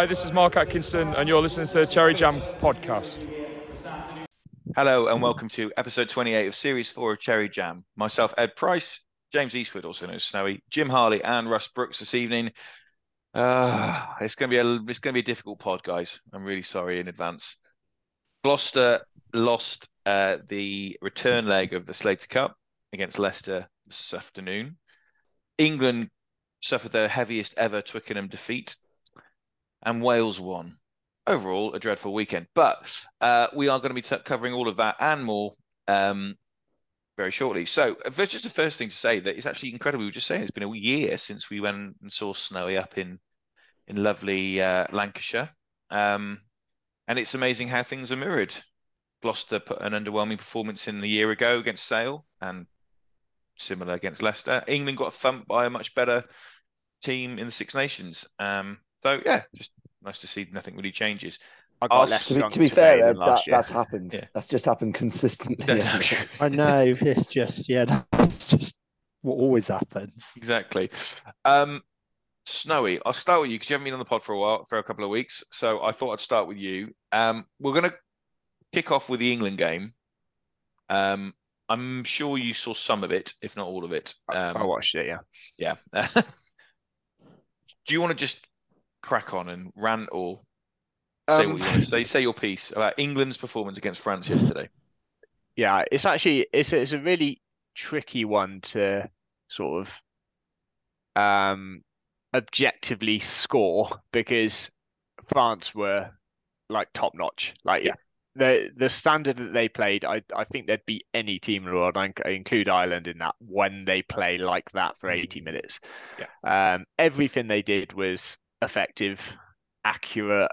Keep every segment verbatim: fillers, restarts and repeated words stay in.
Hi, this is Mark Atkinson, and you're listening to the Cherry Jam podcast. Hello, and welcome to episode twenty-eight of series four of Cherry Jam. Myself, Ed Price, James Eastwood, also known as Snowy, Jim Harley, and Russ Brooks this evening. Uh, it's going to be a it's going to be a difficult pod, guys. I'm really sorry in advance. Gloucester lost uh, the return leg of the Slater Cup against Leicester this afternoon. England suffered their heaviest ever Twickenham defeat, and Wales won. Overall, a dreadful weekend. But uh, we are going to be t- covering all of that and more um, very shortly. So, uh, just the first thing to say that it's actually incredible. We were just saying it's been a year since we went and saw Snowy up in in lovely uh, Lancashire, um, and it's amazing how things are mirrored. Gloucester put an underwhelming performance in the year ago against Sale, and similar against Leicester. England got thumped by a much better team in the Six Nations. Um, so, yeah, just nice to see nothing really changes. I got less To be, drunk to be today fair, than Ed, that, last year. that's happened. Yeah. That's just happened consistently. hasn't it? I know, it's just, yeah, that's just what always happens. Exactly. Um, Snowy, I'll start with you because you haven't been on the pod for a while, for a couple of weeks. So I thought I'd start with you. Um, we're going to kick off with the England game. Um, I'm sure you saw some of it, if not all of it. Um, I watched it, yeah. Yeah. Do you want to just crack on and rant or say Um, what you want to say? Say your piece about England's performance against France yesterday. Yeah, it's actually it's it's a really tricky one to sort of um objectively score because France were like top notch. Like Yeah. the the standard that they played, I I think they'd beat any team in the world. I include Ireland in that when they play like that for eighty minutes. Yeah. Um, everything they did was effective, accurate.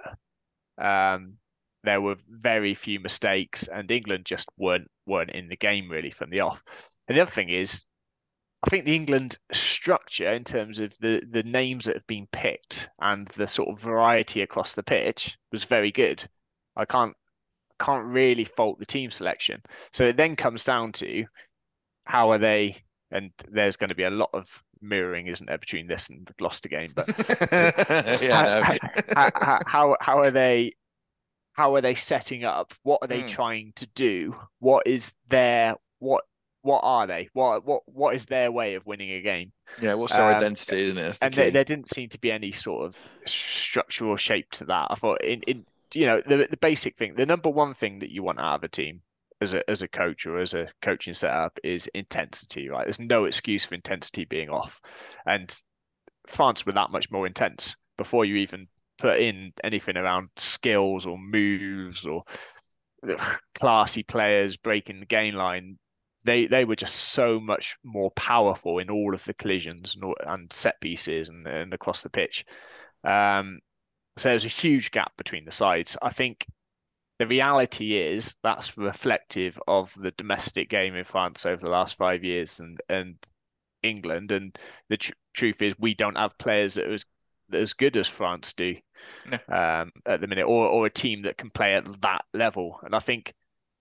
Um, there were very few mistakes, and England just weren't weren't in the game really from the off. And the other thing is, I think the England structure in terms of the the names that have been picked and the sort of variety across the pitch was very good. I can't can't really fault the team selection. So it then comes down to how are they, and there's going to be a lot of mirroring, isn't there, between this and the Gloucester game? But yeah, how, no. how, how how are they how are they setting up? What are they Mm. trying to do? What is their what what are they? What what what is their way of winning a game? Yeah, what's their Um, identity, isn't it? That's the and there, key. there didn't seem to be any sort of structural shape to that. I thought in, in you know the the basic thing, the number one thing that you want out of a team as a as a coach or as a coaching setup is intensity, right? There's no excuse for intensity being off, and France were that much more intense before you even put in anything around skills or moves or classy players breaking the gain line. They they were just so much more powerful in all of the collisions and, and set pieces and, and across the pitch. Um, so there's a huge gap between the sides. I think the reality is that's reflective of the domestic game in France over the last five years and and England. And the tr- truth is, we don't have players that are as, as good as France do No. um, at the minute, or or a team that can play at that level. And I think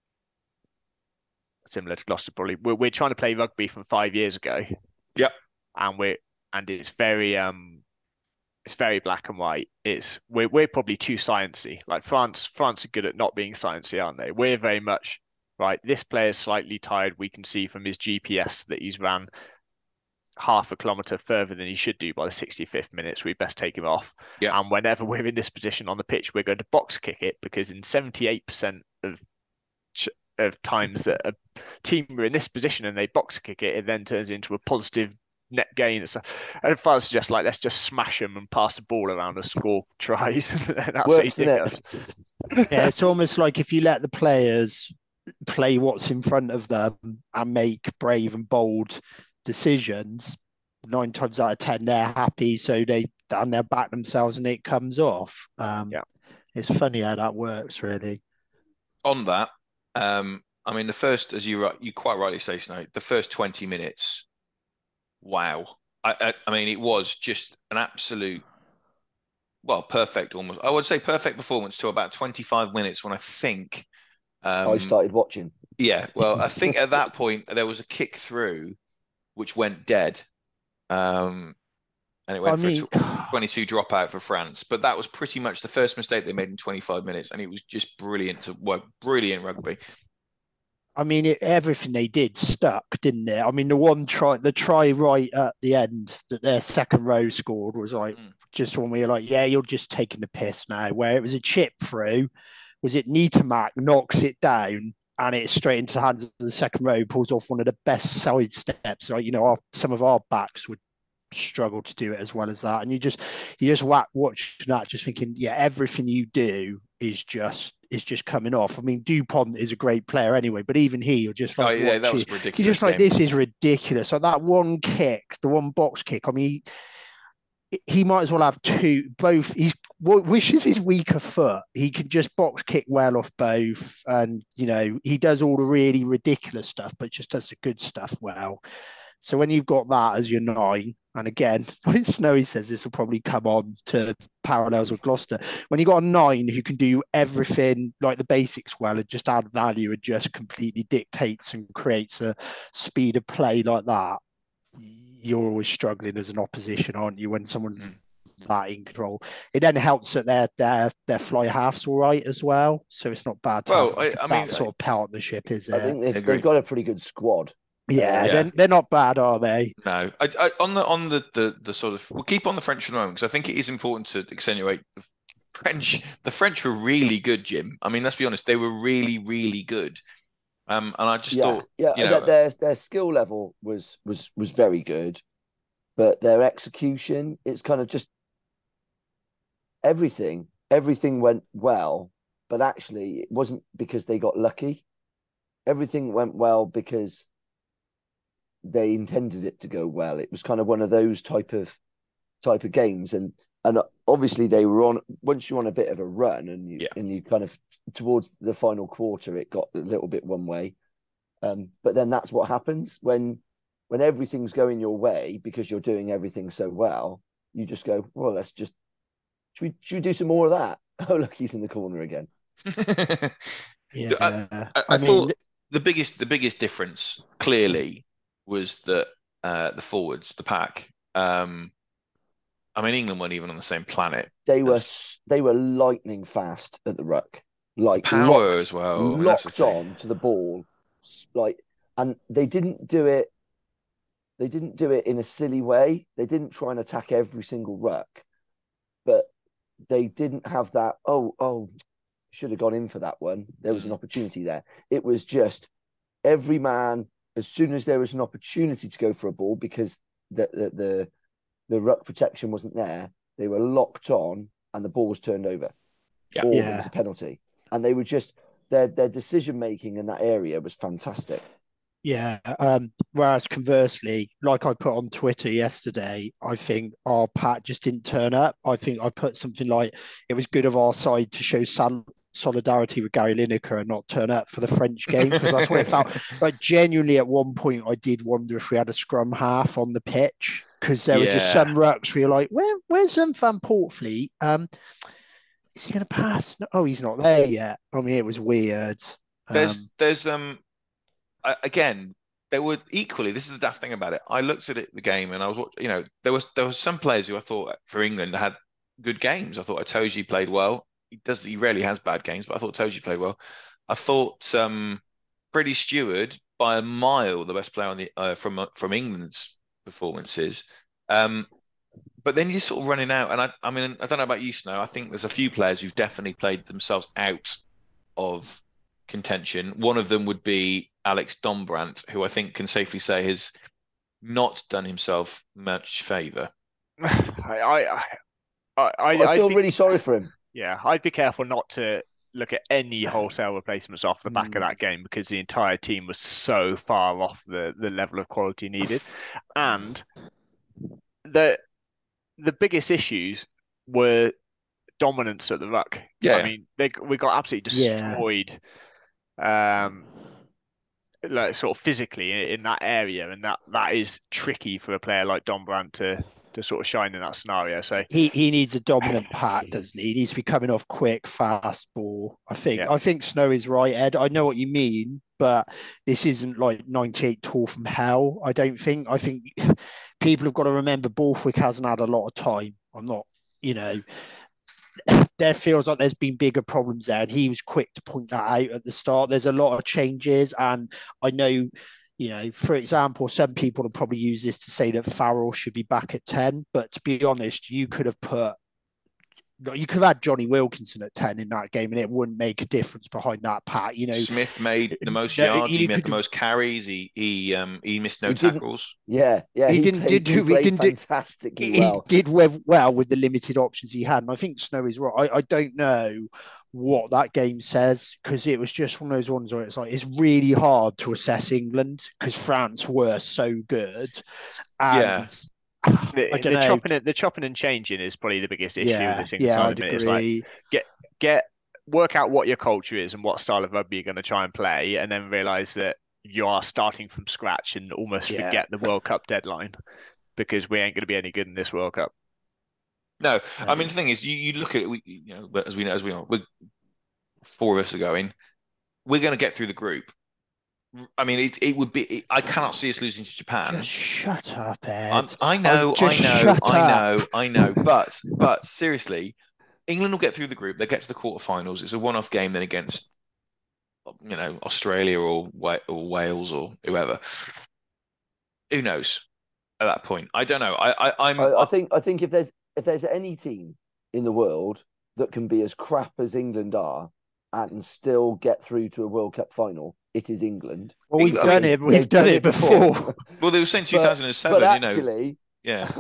similar to Gloucester, probably we're we're trying to play rugby from five years ago. Yep. And we're and it's very um it's very black and white. It's we're we're probably too sciencey. Like France, France are good at not being sciencey, aren't they? We're very much right. This player's slightly tired. We can see from his G P S that he's ran half a kilometre further than he should do by the sixty-fifth minute. So we best take him off. Yeah. And whenever we're in this position on the pitch, we're going to box kick it because in seventy-eight percent of of times that a team are in this position and they box kick it, it then turns into a positive net gain. So, and France are just like, let's just smash them and pass the ball around and score tries. That's Works, what he doesn't it? Yeah, it's almost like if you let the players play what's in front of them and make brave and bold decisions, nine times out of ten they're happy, so they and they'll back themselves and it comes off. Um, Yeah. It's funny how that works, really. On that, um, I mean, the first, as you you quite rightly say, Snow, the first twenty minutes, wow. I, I, I mean, it was just an absolute, well, perfect almost. I would say perfect performance to about twenty-five minutes when I think. Um, I started watching. Yeah, well, I think at that point there was a kick through which went dead. Um, and it went I for mean, a tw- twenty-two dropout for France. But that was pretty much the first mistake they made in twenty-five minutes, and it was just brilliant to work, brilliant rugby. I mean, it, everything they did stuck, didn't it? I mean, the one try, the try right at the end that their second row scored was like mm. just when we were like, yeah, you're just taking the piss now. Where it was a chip through, was it Nitamak knocks it down and it's straight into the hands of the second row, pulls off one of the best side steps. Like, you know, our, some of our backs would struggle to do it as well as that, and you just you just whack watching that, just thinking, yeah, everything you do is just is just coming off. I mean, Dupont is a great player anyway, but even he, you're just like, oh, yeah, that was ridiculous. You're just game. like, this is ridiculous. Like that one kick, the one box kick. I mean, he, he might as well have two, both. He's wishes his weaker foot. He can just box kick well off both, and you know he does all the really ridiculous stuff, but just does the good stuff well. So when you've got that as your nine, and again, when Snowy says this will probably come on to parallels with Gloucester, when you've got a nine who can do everything like the basics well and just add value and just completely dictates and creates a speed of play like that, you're always struggling as an opposition, aren't you, when someone's mm. that in control? It then helps that their their their fly half's all right as well, so it's not bad to well, have I, I that mean, sort of partnership, is it? I think they've, they've got a pretty good squad. Yeah, yeah. They're, they're not bad, are they? No. I, I, on the on the, the the sort of, we'll keep on the French for the moment because I think it is important to accentuate the French. The French were really good, Jim. I mean, let's be honest, they were really, really good. Um, and I just yeah, thought, yeah, you know, their their skill level was was was very good, but their execution, it's kind of just everything. Everything went well, but actually, it wasn't because they got lucky. Everything went well because they intended it to go well. It was kind of one of those type of type of games, and and obviously they were on. Once you're on a bit of a run, and you yeah. and you kind of towards the final quarter, it got a little bit one way. Um, but then that's what happens when when everything's going your way because you're doing everything so well. You just go, well, let's just should we should we do some more of that? Oh, look, he's in the corner again. yeah, I, I, I, I thought mean, the biggest the biggest difference clearly was that uh, the forwards, the pack. Um, I mean, England weren't even on the same planet. They were they were lightning fast at the ruck, like power locked, as well, locked on to the ball, like, and they didn't do it. They didn't do it in a silly way. They didn't try and attack every single ruck, but they didn't have that. Oh, oh, should have gone in for that one. There was an opportunity there. It was just every man. As soon as there was an opportunity to go for a ball, because the, the the the ruck protection wasn't there, they were locked on, and the ball was turned over, yeah. or yeah. there was a penalty, and they were just their their decision making in that area was fantastic. Yeah. Um, whereas conversely, like I put on Twitter yesterday, I think our pack just didn't turn up. I think I put something like it was good of our side to show some solidarity with Gary Lineker and not turn up for the French game, because that's what it felt like. Genuinely, at one point, I did wonder if we had a scrum half on the pitch, because there yeah. were just some rucks where you're like, Where, where's um, Van Portfleet? Um, is he going to pass? No, oh, he's not there yet. I mean, it was weird. There's, um, there's um, again, there were equally. This is the daft thing about it. I looked at it, the game, and I was, you know, there was there was some players who I thought for England had good games. I thought Itoje played well. He does. He rarely has bad games, but I thought Itoje played well. I thought um, Freddie Stewart, by a mile, the best player on the uh, from from England's performances. Um, but then you're sort of running out, and I, I mean, I don't know about you, Snow. I think there's a few players who've definitely played themselves out of contention. One of them would be Alex Dombrandt, who I think can safely say has not done himself much favour. I, I, I, I, I feel think... really sorry for him. Yeah, I'd be careful not to look at any wholesale replacements off the back mm. of that game, because the entire team was so far off the, the level of quality needed. And the the biggest issues were dominance at the ruck. Yeah. I mean, they we got absolutely destroyed yeah. um, like sort of physically in, in that area, and that, that is tricky for a player like Dombrandt to to sort of shine in that scenario. So he, he needs a dominant pack, doesn't he? He needs to be coming off quick, fast ball. I think yeah. I think Snow is right, Ed. I know what you mean, but this isn't like ninety-eight Tour from hell. I don't think. I think people have got to remember Borthwick hasn't had a lot of time. I'm not, you know, there feels like there's been bigger problems there, and he was quick to point that out at the start. There's a lot of changes, and I know, you know, for example, some people will probably use this to say that Farrell should be back at ten, but to be honest, you could have put you could have had Johnny Wilkinson at ten in that game, and it wouldn't make a difference behind that pack. You know, Smith made the most no, yards, he made could, the most carries, he he um he missed no he tackles. Yeah, yeah, he, he didn't played, did he, he didn't fantastically he, well. He did well with the limited options he had, and I think Snowy's right. I, I don't know what that game says, because it was just one of those ones where it's like it's really hard to assess England because France were so good. And yeah. The, I don't the know. chopping and, the chopping and changing is probably the biggest issue Yeah, with this England yeah, side I'd at the minute. agree. It's like get get work out what your culture is and what style of rugby you're going to try and play, and then realize that you are starting from scratch and almost Yeah. forget the World Cup deadline, because we ain't going to be any good in this World Cup. No, I mean the thing is, you, you look at it, we, you know, but as we know, as we know, we're four of us are going. We're going to get through the group. I mean, it it would be. It, I cannot see us losing to Japan. Just shut up, Ed. I'm, I know, Oh, I just know, shut I up. know, I know. But but seriously, England will get through the group. They get to the quarterfinals. It's a one-off game then against, you know, Australia or or Wales or whoever. Who knows? At that point, I don't know. I, I I'm. I, I think I think if there's if there's any team in the world that can be as crap as England are and still get through to a World Cup final, it is England. Well, we've I done mean, it. We've done it before. Well, they were saying two thousand seven. But You know, actually, yeah.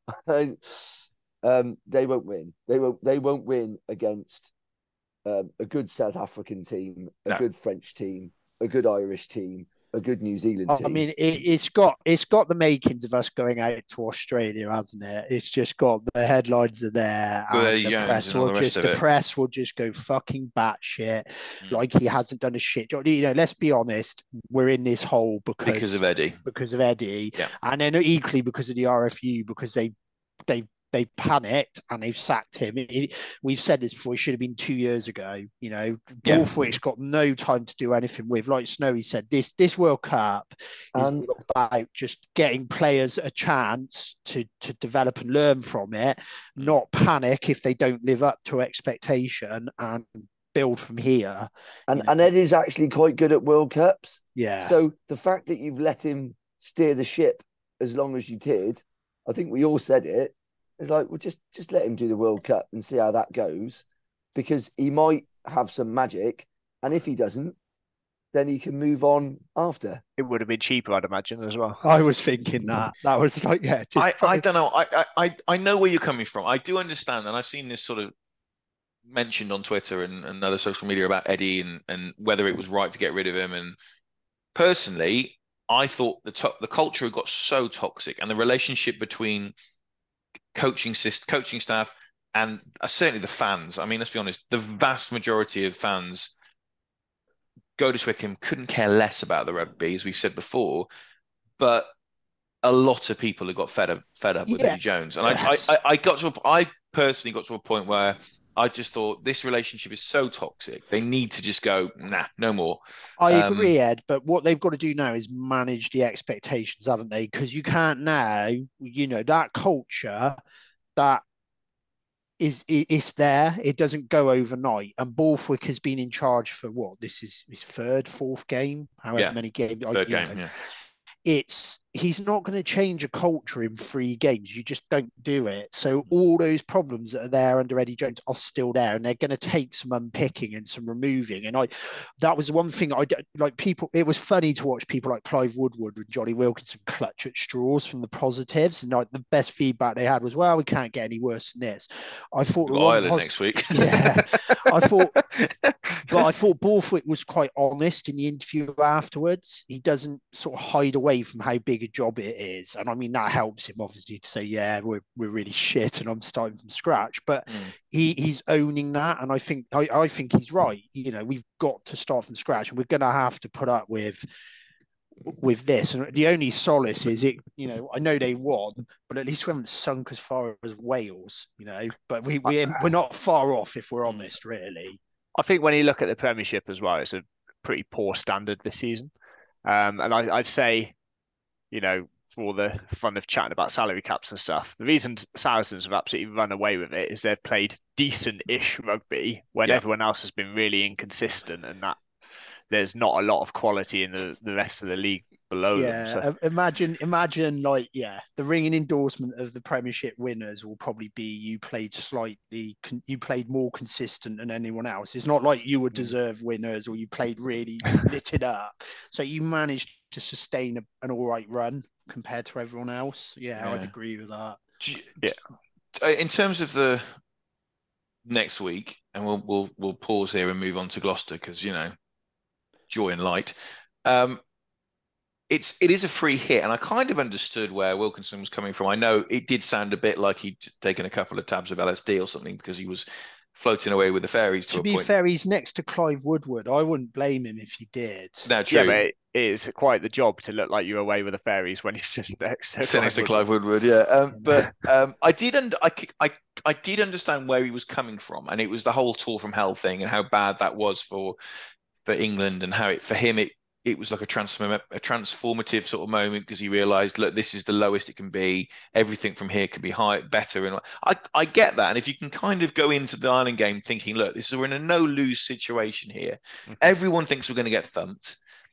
um, they won't win. They won't. They won't win against um, a good South African team, a No. good French team, a good Irish team, a good New Zealand team. I mean, it, it's got it's got the makings of us going out to Australia, hasn't it? It's just got the headlines are there, Good and Eddie the Jones press and all will the rest just of the it. press will just go fucking batshit, Mm. like he hasn't done a shit job. You know, let's be honest, we're in this hole because Because of Eddie. because of Eddie, Yeah. and then equally because of the R F U, because they they they panicked and they've sacked him. It- it- we've said this before. It should have been two years ago. You know, Yeah. Borthwick's got no time to do anything with. Like Snowy said, this this World Cup is And- all about just getting players a chance to to develop and learn from it, not panic if they don't live up to expectation, and build from here. And you know. and Ed is actually quite good at World Cups. Yeah. So the fact that you've let him steer the ship as long as you did, I think we all said it. It's like, well, just just let him do the World Cup and see how that goes, because he might have some magic, and if he doesn't, then he can move on after. It would have been cheaper, I'd imagine, as well. I was thinking that. That was like, yeah, just I, I don't know. I, I I know where you're coming from. I do understand, and I've seen this sort of mentioned on Twitter and, and other social media about Eddie and, and whether it was right to get rid of him. And personally, I thought the to- the culture had got so toxic, and the relationship between coaching syst- coaching staff and uh, certainly the fans. I mean, let's be honest, the vast majority of fans go to Twickenham, couldn't care less about the rugby, as we said before, but a lot of people have got fed up fed up with Yeah. Eddie Jones. And I, I, Yes. I, I got to a, I personally got to a point where I just thought this relationship is so toxic. They need to just go, nah, no more. I Um, agree, Ed, but what they've got to do now is manage the expectations, haven't they? Because you can't now, you know, that culture that is it, it's there. It doesn't go overnight. And Borthwick has been in charge for what? This is his third, fourth game, however Yeah. many games. I- Third you game, know. yeah. It's he's not going to change a culture in three games. You just don't do it. So all those problems that are there under Eddie Jones are still there, and they're going to take some unpicking and some removing. And I, that was the one thing I d- like. People, it was funny to watch people like Clive Woodward and Johnny Wilkinson clutch at straws from the positives, and like the best feedback they had was, "Well, we can't get any worse than this." I thought We've the got one Ireland pos- next week. Yeah, I thought, but I thought Borthwick was quite honest in the interview afterwards. He doesn't sort of hide away from how big a job it is. And I mean, that helps him obviously to say, yeah, we're, we're really shit and I'm starting from scratch. But Mm. he, he's owning that. And I think, I, I think he's right. You know, we've got to start from scratch and we're going to have to put up with, with this. And the only solace is it, you know, I know they won, but at least we haven't sunk as far as Wales, you know, but we, we, we're not far off if we're honest, really. I think when you look at the Premiership as well, it's a pretty poor standard this season. Um, and I, I'd say, you know, for the fun of chatting about salary caps and stuff, the reason Saracens have absolutely run away with it is they've played decent-ish rugby when Yeah. everyone else has been really inconsistent, and that there's not a lot of quality in the, the rest of the league below Yeah, them. So. uh, imagine, imagine, like, yeah, the ringing endorsement of the Premiership winners will probably be you played slightly, con- you played more consistent than anyone else. It's not like you were deserved winners or you played really, you lit it up. So you managed to sustain a, an all right run compared to everyone else. Yeah, Yeah. I'd agree with that. Do you- Yeah. In terms of the next week, and we'll we'll we'll pause here and move on to Gloucester because you know, joy and light. Um, it's it is a free hit, and I kind of understood where Wilkinson was coming from. I know it did sound a bit like he'd taken a couple of tabs of L S D or something because he was floating away with the fairies to, To a be point. fair, he's next to Clive Woodward. I wouldn't blame him if he did. No, true. Yeah, but it is quite the job to look like you're away with the fairies when you're sitting next to Sit next to Clive Clive Woodward, yeah. Um, but um, I did, und- I, c- I, I did understand where he was coming from, and it was the whole tour from hell thing, and how bad that was for for England, and how it for him it it was like a transform a transformative sort of moment because he realised, look, this is the lowest it can be. Everything from here can be high, better, and I I get that. And if you can kind of go into the Ireland game thinking, look, this is we're in a no lose situation here. Mhm. Everyone thinks we're going to get thumped.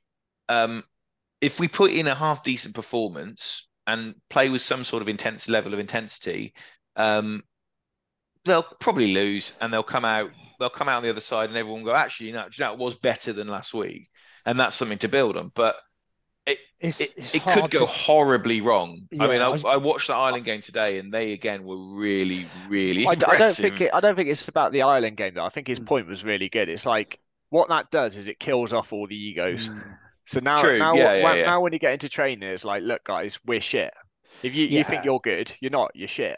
Um, if we put in a half decent performance and play with some sort of intense level of intensity, um, they'll probably lose and they'll come out. They'll come out on the other side, and everyone will go, actually, you know, you know, it was better than last week, and that's something to build on. But it It's, it, it's it hard could go to- horribly wrong. I mean, Yeah, I, I- I watched the Ireland game today, and they again were really, really I, I don't impressive. think it, I don't think it's about the Ireland game though. I think his Mm. point was really good. It's like what that does is it kills off all the egos. Mm. So now, True, now, yeah, yeah, when, yeah. now when you get into training, it's like, look, guys, we're shit. If you, you think Yeah. you're good, you're not. You're shit.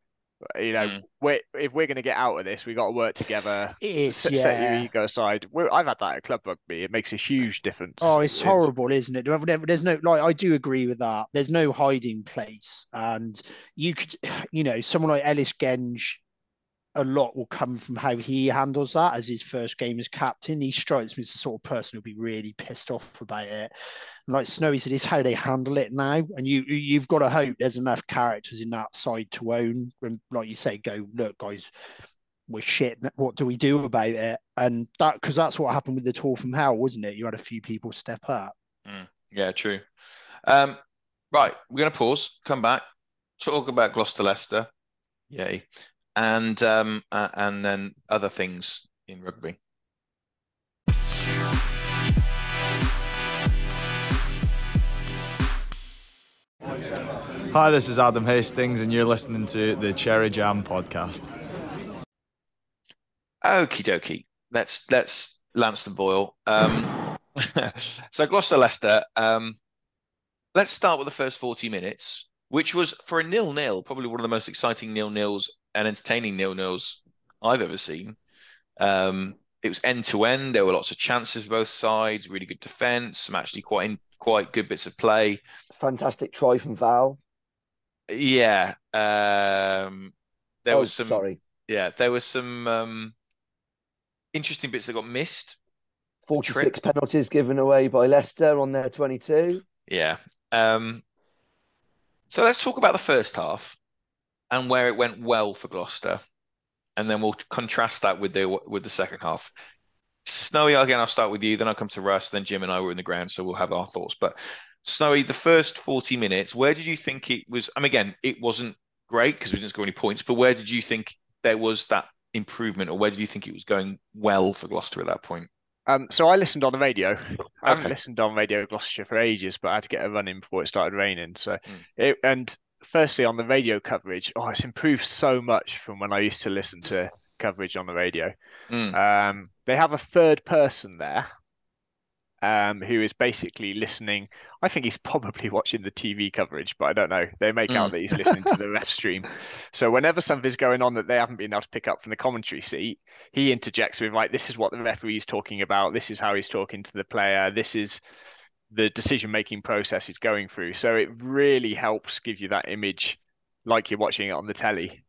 You know, Mm. we're, if we're going to get out of this, we got to work together. It is, set, set your yeah. ego aside. We're, I've had that at club rugby. It makes a huge difference. Oh, it's in- horrible, isn't it? There's no, like, I do agree with that. There's no hiding place. And you could, you know, someone like Ellis Genge, a lot will come from how he handles that as his first game as captain. He strikes me as the sort of person who'll be really pissed off about it. And like Snowy said, it's how they handle it now. And you, you've got to hope there's enough characters in that side to own. And like you say, go, look, guys, we're shit. What do we do about it? And that, because that's what happened with the tour from hell, wasn't it? You had a few people step up. Mm. Yeah, true. Um, right, we're going to pause, come back, talk about Gloucester Leicester, yay, and um, uh, and then other things in rugby. Hi, this is Adam Hastings, and you're listening to the Cherry Jam podcast. Okie dokie. Let's let's Lanston Boyle. Um, so Gloucester Leicester. Um, let's start with the first forty minutes, which was for a nil-nil, probably one of the most exciting nil-nils and entertaining nil-nils I've ever seen. Um, it was end to end. There were lots of chances for both sides. Really good defence. Some actually quite in, quite good bits of play. Fantastic try from Val. Yeah. Um, there oh, was some. sorry. Yeah, there were some um, interesting bits that got missed. forty-six penalties given away by Leicester on their twenty-two. Yeah. Um, so let's talk about the first half and where it went well for Gloucester, and then we'll contrast that with the with the second half. Snowy, again, I'll start with you, then I'll come to Russ, then Jim and I were in the ground, so we'll have our thoughts. But Snowy, the first forty minutes, where did you think it was? I mean, again, it wasn't great because we didn't score any points, but where did you think there was that improvement, or where did you think it was going well for Gloucester at that point? Um, so I listened on the radio. I haven't Okay. listened on Radio Gloucestershire for ages, but I had to get a run in before it started raining. So, Mm. it, and firstly on the radio coverage, oh, it's improved so much from when I used to listen to coverage on the radio. Mm. Um, they have a third person there, um, who is basically listening. I think he's probably watching the T V coverage, but I don't know. They make out Mm. that he's listening to the ref stream. So whenever something's going on that they haven't been able to pick up from the commentary seat, he interjects with like, "This is what the referee is talking about. This is how he's talking to the player. This is the decision-making process he's going through." So it really helps give you that image like you're watching it on the telly.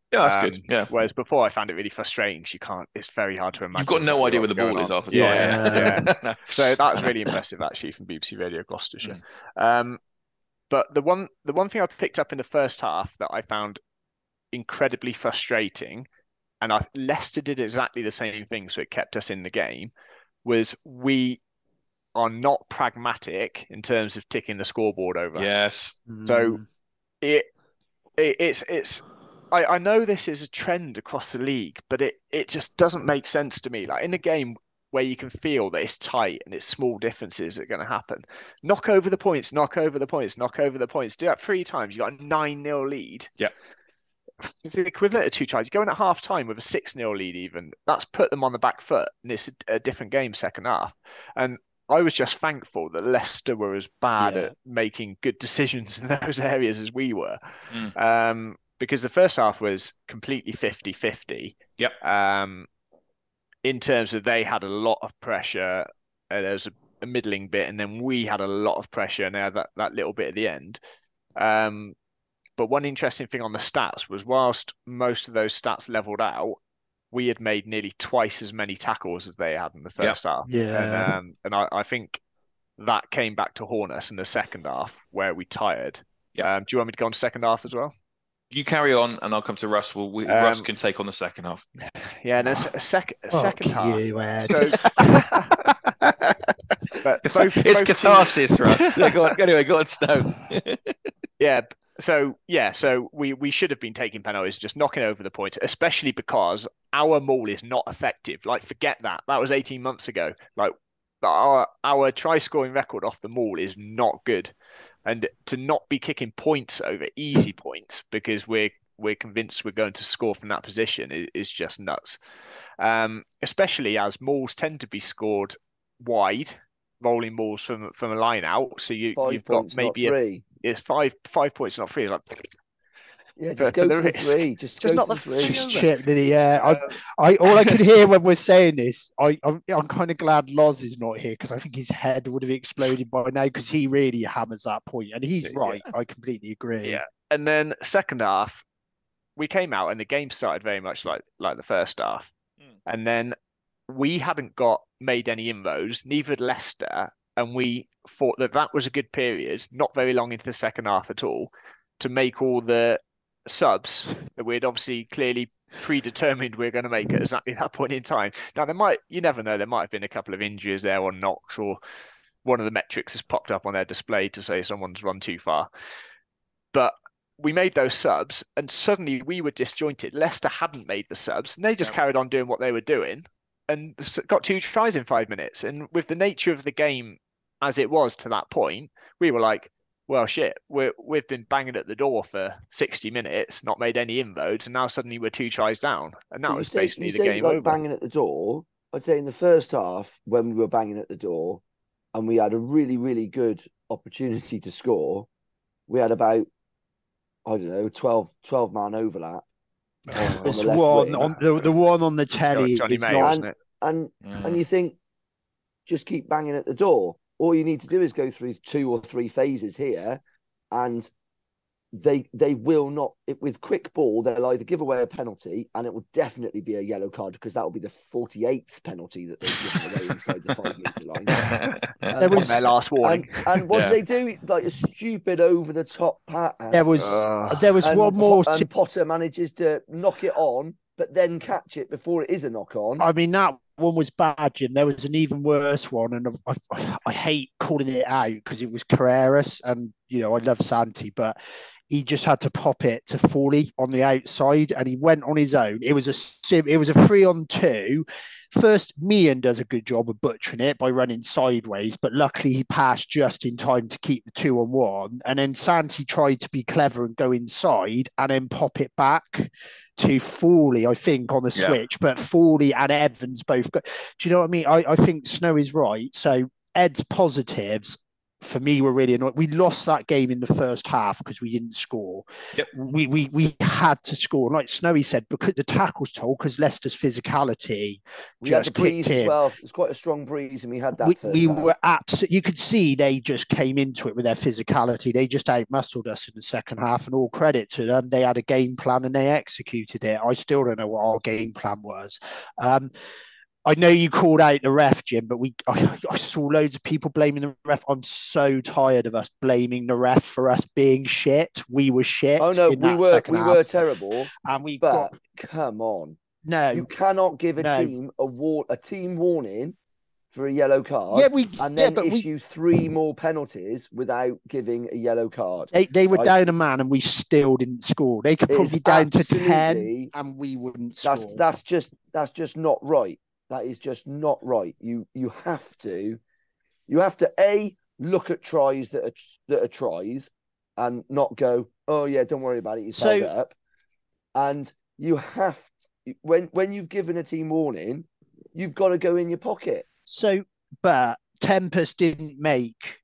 Yeah, that's Um, good. Yeah. Whereas before I found it really frustrating because you can't, it's very hard to imagine. You've got no exactly idea where what's the ball going is on. half the Yeah, time. yeah. No. So that I was know. really impressive actually from B B C Radio Gloucestershire. Mm. Um, but the one the one thing I picked up in the first half that I found incredibly frustrating, and I, Leicester did exactly the same thing, so it kept us in the game, was we are not pragmatic in terms of ticking the scoreboard over. Yes. So it, it it's it's I, I know this is a trend across the league, but it it just doesn't make sense to me. Like in a game where you can feel that it's tight and it's small differences that are going to happen, knock over the points, knock over the points, knock over the points. Do that three times, you got a nine nil lead. Yeah. It's the equivalent of two tries. Going at half time with a six nil lead, even that's put them on the back foot, and it's a, a different game second half. And I was just thankful that Leicester were as bad Yeah. at making good decisions in those areas as we were. Mm. Um, because the first half was completely fifty fifty. Yep. Um, in terms of they had a lot of pressure, uh, there was a, a middling bit, and then we had a lot of pressure, and they had that, that little bit at the end. Um, but one interesting thing on the stats was whilst most of those stats leveled out, we had made nearly twice as many tackles as they had in the first half. Yeah. And um, and I, I think that came back to haunt us in the second half where we tired. Yeah. Um, do you want me to go on to second half as well? You carry on, and I'll come to Russ. We'll, we, Um, Russ can take on the second half. Yeah, and a, a, sec, a Fuck second half. you, Ed. So, but It's, both, it's both catharsis, Russ. Yeah, go on. Anyway, go on, Snow. Yeah. So yeah, so we we should have been taking penalties, just knocking over the points, especially because our maul is not effective. Like, forget that. That was eighteen months ago. Like, our our try scoring record off the maul is not good, and to not be kicking points over easy points because we're we're convinced we're going to score from that position is, is just nuts. Um, especially as mauls tend to be scored wide, rolling mauls from from a line out. So you Five you've got points, maybe not a, three. it's five five points, not three. It's like, Yeah, for- just for go the for the risk. three. Just, Just go not for the the three. Just over. chip, did he? Yeah. Um, I, I, all I could hear when we're saying this, I, I'm, I'm kind of glad Loz is not here because I think his head would have exploded by now because he really hammers that point, and he's Yeah. right. I completely agree. Yeah. And then second half, we came out and the game started very much like like the first half. Mm. And then we hadn't got made any inroads, neither had Leicester, and we thought that that was a good period, not very long into the second half at all, to make all the subs that we'd obviously clearly predetermined we are going to make at exactly that point in time. Now, there might, you never know, there might have been a couple of injuries there or knocks, or one of the metrics has popped up on their display to say someone's run too far. But we made those subs, and suddenly we were disjointed. Leicester hadn't made the subs, and they just Yep. carried on doing what they were doing and s- got two tries in five minutes. And with the nature of the game as it was to that point, we were like, well, shit, we're, we've been banging at the door for sixty minutes, not made any inroads, and now suddenly we're two tries down. And that But you was say- basically you the say, game like, over. banging at the door. I'd say in the first half, when we were banging at the door and we had a really, really good opportunity to score, we had about, I don't know, twelve, twelve man overlap. Oh, This the left one wing. on the, the one on the telly Johnny is May, not. wasn't it? And Mm. and you think, just keep banging at the door. All you need to do is go through two or three phases here, and they they will not, it, with quick ball, they'll either give away a penalty, and it will definitely be a yellow card because that will be the forty-eighth penalty that they've given away inside the five metre line. There Um, was- Their last warning. and, and what Yeah. do they do? Like a stupid over the top pass. There was Uh, there was and, one more. and to- Potter manages to knock it on, but then catch it before it is a knock on. I mean, that one was bad, Jim. There was an even worse one, and I, I, I hate calling it out because it was Carreras, and you know I love Santi, but he just had to pop it to Foley on the outside, and he went on his own. It was a sim, it was a three on two. First, Meehan does a good job of butchering it by running sideways, but luckily he passed just in time to keep the two on one. And then Santi tried to be clever and go inside and then pop it back to Foley, I think, on the Yeah. switch. But Foley and Evans both got. Do you know what I mean? I, I think Snow is right. So Ed's positives for me, were really annoying. We lost that game in the first half because we didn't score. Yep. We we we had to score. Like Snowy said, because the tackles told, because Leicester's physicality We had the just breeze kicked as in. well. It was quite a strong breeze, and we had that We, first we half. were absolutely, you could see they just came into it with their physicality. They just outmuscled us in the second half, and all credit to them. They had a game plan and they executed it. I still don't know what our game plan was. Um, I know you called out the ref, Jim, but we I, I saw loads of people blaming the ref. I'm so tired of us blaming the ref for us being shit. We were shit. Oh no, in we that were second we half. were terrible. And we But got come on, no. you cannot give a no. team a war a team warning for a yellow card, Yeah, we and yeah, then but we issue three more penalties without giving a yellow card. they, they were Right? down a man and we still didn't score. They could It probably is down to absolutely- ten and we wouldn't That's score. that's just that's just not right. That is just not right. You you have to you have to a look at tries that are that are tries and not go, oh yeah, don't worry about it. He's So- held it up. And you have to, when when you've given a team warning, you've got to go in your pocket. So, but Tempest didn't make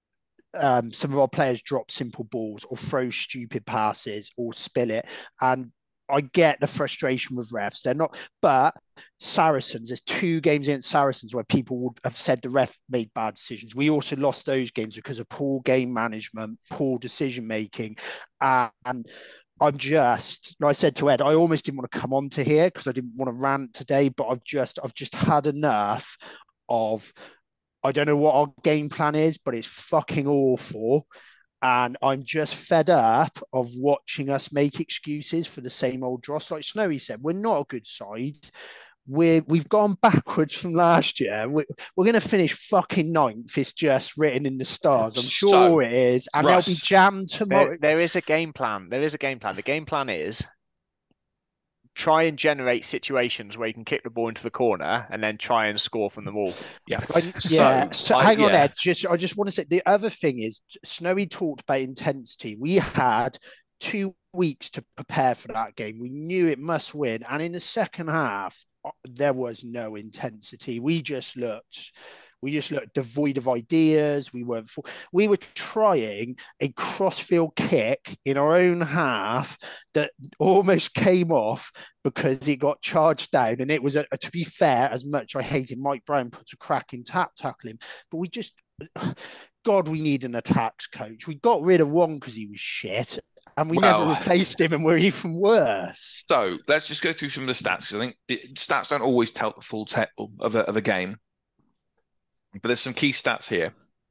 um, some of our players drop simple balls or throw stupid passes or spill it. And I get the frustration with refs. They're not, but Saracens, there's two games against Saracens where people would have said the ref made bad decisions. We also lost those games because of poor game management, poor decision making. Uh, and I'm just, like I said to Ed, I almost didn't want to come on to here because I didn't want to rant today, but I've just, I've just had enough of, I don't know what our game plan is, but it's fucking awful. And I'm just fed up of watching us make excuses for the same old dross. Like Snowy said, we're not a good side. We're, we've gone backwards from last year. We're, we're going to finish fucking ninth. It's just written in the stars. I'm sure So, it is. And Russ, they'll be jammed tomorrow. There, there is a game plan. There is a game plan. The game plan is try and generate situations where you can kick the ball into the corner and then try and score from the wall. Yeah. I, yeah. So, So I- hang on, yeah. Ed. Just I just want to say the other thing is Snowy talked about intensity. We had two weeks to prepare for that game. We knew it must win, and in the second half, there was no intensity. We just looked. We just looked devoid of ideas. We weren't. We were trying a crossfield kick in our own half that almost came off because it got charged down. And it was, a, to be fair, as much I hated Mike Brown put a cracking tap tackle him, but we just, God, we need an attacks coach. We got rid of Wong because he was shit, and we Well- never replaced him, and we're even worse. So let's just go through some of the stats. I think it, stats don't always tell the full tale of a, of a game, but there's some key stats here.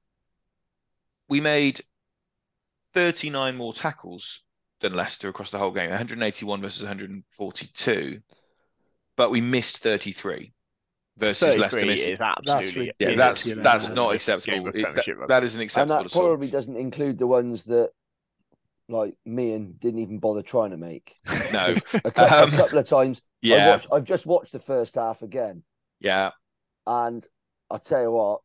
We made thirty-nine more tackles than Leicester across the whole game, one hundred eighty-one versus one hundred forty-two, but we missed thirty-three versus Leicester thirty-three missing. is absolutely Yeah, that's ridiculous. that's Yeah. not Game acceptable. of It- Premiership that, rugby. that isn't And acceptable that at all. probably doesn't include the ones that, like me and didn't even bother trying to make. No. A, cou- a Um, couple of times. I Yeah, watched, I've just watched the first half again, yeah. and I tell you what,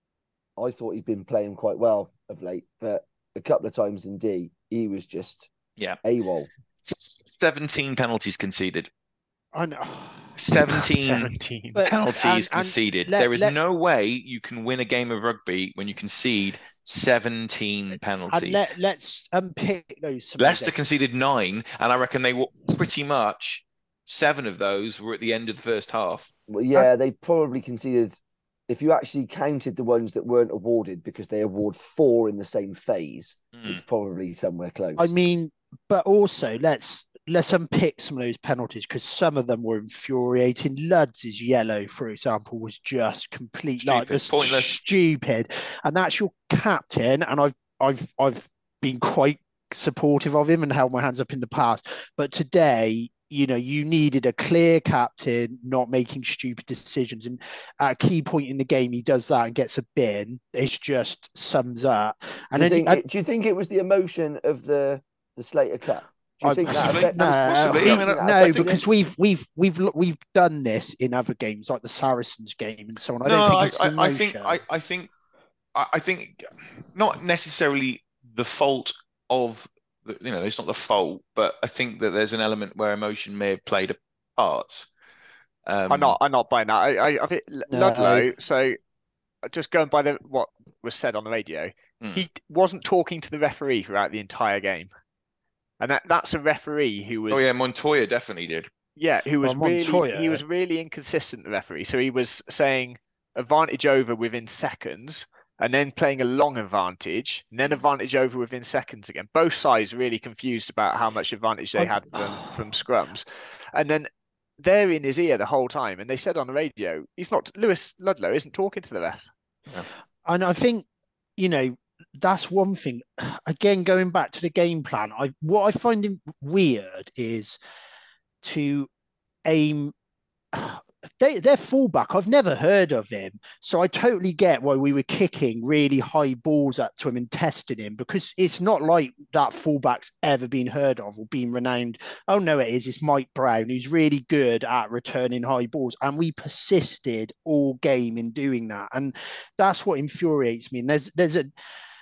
I thought he'd been playing quite well of late, but a couple of times in D, he was just Yeah. AWOL. seventeen penalties conceded. I know. seventeen seventeen. But- penalties and- and conceded. let- there is let- no way you can win a game of rugby when you concede seventeen And penalties. let, let's unpick those. some of Leicester those. conceded nine, and I reckon they were pretty much seven of those were at the end of the first half. Well, yeah, they probably conceded. If you actually counted the ones that weren't awarded because they award four in the same phase, Mm. it's probably somewhere close. I mean, but also let's let's unpick some of those penalties because some of them were infuriating. Luds' yellow, for example, was just complete like Stupid, this pointless. stupid, and that's your captain. And I've I've I've been quite supportive of him and held my hands up in the past, but today, you know, you needed a clear captain, not making stupid decisions. And at a key point in the game, he does that and gets a bin. It just sums up. And do, you then think and- it, do you think it was the emotion of the the Slater Cup? Do you I- think that Possibly. affected, no, Possibly. do you I mean, think that no, affected because him? we've we've we've we've done this in other games, like the Saracens game and so on. I no, don't think I, it's I, I emotion. think I, I think I, I think not necessarily the fault of the, you know, it's not the fault, but I think that there's an element where emotion may have played a part. Um, I'm not. I'm not buying that. I, I, I think No. Ludlow. So, just going by the what was said on the radio, Mm. He wasn't talking to the referee throughout the entire game. And that, that's a referee who was Oh yeah, Montoya definitely did. yeah, who was Well, really Montoya. he was really inconsistent, the referee. So he was saying advantage over within seconds, and then playing a long advantage, and then advantage over within seconds again. Both sides really confused about how much advantage they I- had from, from scrums. And then they're in his ear the whole time. And they said on the radio, he's not Lewis Ludlow isn't talking to the ref. And I think, you know, that's one thing. Again, going back to the game plan, I what I find it weird is to aim. They, their fullback, I've never heard of him. So I totally get why we were kicking really high balls up to him and testing him, because it's not like that fullback's ever been heard of or been renowned. Oh, no, it is. It's Mike Brown, who's really good at returning high balls. And we persisted all game in doing that. And that's what infuriates me. And there's, there's a,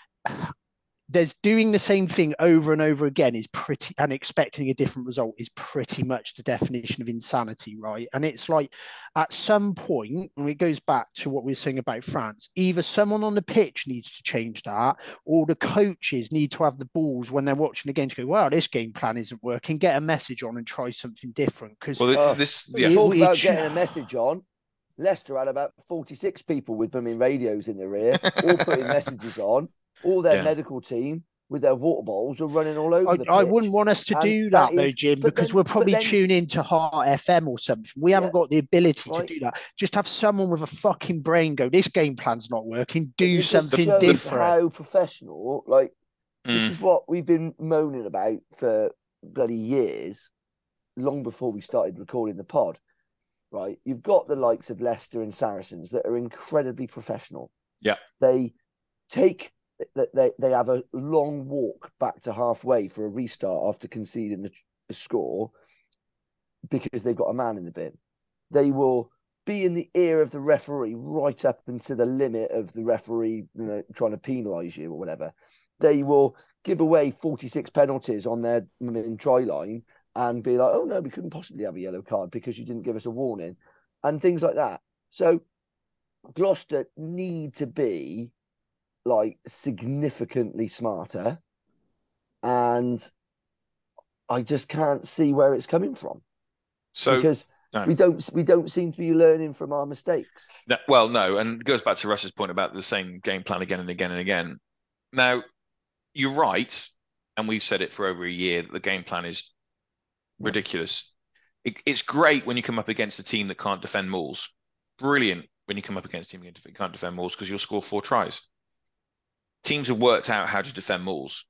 there's doing the same thing over and over again is pretty, and expecting a different result is pretty much the definition of insanity, right? And it's like at some point, and it goes back to what we were saying about France, either someone on the pitch needs to change that, or the coaches need to have the balls when they're watching the game to go, wow, this game plan isn't working, get a message on and try something different. Because Well, Oh, this you yeah. talk We- about we- getting a message on. Leicester had about forty-six people with them in radios in their ear, all putting messages on. All their Yeah. medical team with their water bowls are running all over I, the pitch. I wouldn't want us to And do that that, though, is- Jim, but because then- we'll but probably then- tune into Heart F M or something. We haven't Yeah. got the ability Right. to do that. Just have someone with a fucking brain go, this game plan's not working. But Do it just something shows different. How professional, like this Mm. is what we've been moaning about for bloody years, long before we started recording the pod. Right, you've got the likes of Leicester and Saracens that are incredibly professional. Yeah. They take that they, they have a long walk back to halfway for a restart after conceding the, the score because they've got a man in the bin. They will be in the ear of the referee right up into the limit of the referee, you know, trying to penalise you or whatever. They will give away forty-six penalties on their main try line and be like, oh no, we couldn't possibly have a yellow card because you didn't give us a warning and things like that. So Gloucester need to be like significantly smarter, and I just can't see where it's coming from. So because no. we don't we don't seem to be learning from our mistakes. No, well, no, and it goes back to Russ's point about the same game plan again and again and again. Now, you're right, and we've said it for over a year that the game plan is ridiculous. It, it's great when you come up against a team that can't defend mauls. Brilliant when you come up against a team that can't defend mauls because you'll score four tries. Teams have worked out how to defend mauls.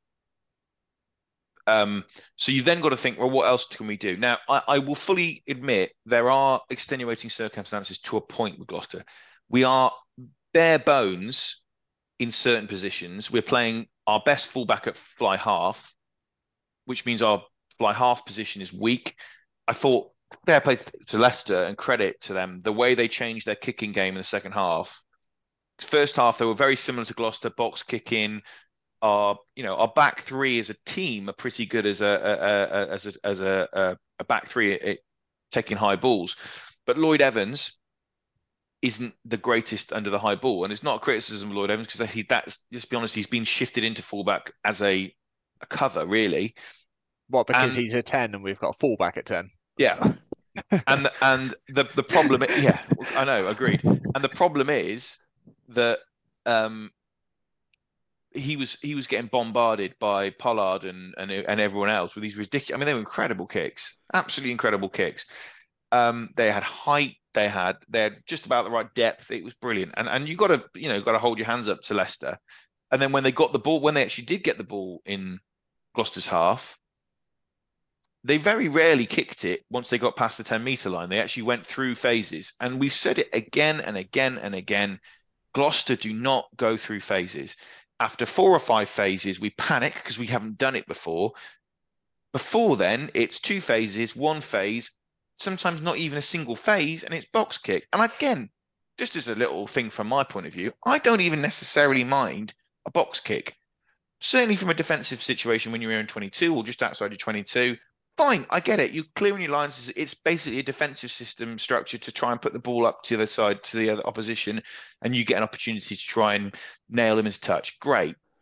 Um, so you've then got to think, well, what else can we do? Now, I, I will fully admit there are extenuating circumstances to a point with Gloucester. We are bare bones in certain positions. We're playing our best fullback at fly half, which means our fly half position is weak. I thought fair play to Leicester and credit to them, the way they changed their kicking game in the second half. First half, they were very similar to Gloucester, box kicking. Our, you know, our back three as a team are pretty good as a, a, a as a as a, a, a back three at, at taking high balls. But Lloyd Evans isn't the greatest under the high ball, and it's not a criticism of Lloyd Evans because he that's just be honest, he's been shifted into fullback as a, a cover really. What, because And- he's a ten and we've got a fullback at ten? Yeah. and and the the problem, yeah, I know, agreed. And the problem is that um, he was he was getting bombarded by Pollard and and and everyone else with these ridiculous. I mean, they were incredible kicks, absolutely incredible kicks. Um, they had height, they had they had just about the right depth. It was brilliant, and and you got to you know got to hold your hands up to Leicester. And then when they got the ball, when they actually did get the ball in Gloucester's half, they very rarely kicked it once they got past the ten metre line. They actually went through phases. And we've said it again and again and again. Gloucester do not go through phases. After four or five phases, we panic because we haven't done it before. Before then, it's two phases, one phase, sometimes not even a single phase, and it's box kick. And again, just as a little thing from my point of view, I don't even necessarily mind a box kick. Certainly from a defensive situation when you're in twenty-two or just outside your twenty-two, fine, I get it. You're clearing your lines. It's basically a defensive system structure to try and put the ball up to the other side, to the other opposition, and you get an opportunity to try and nail him as touch. Great.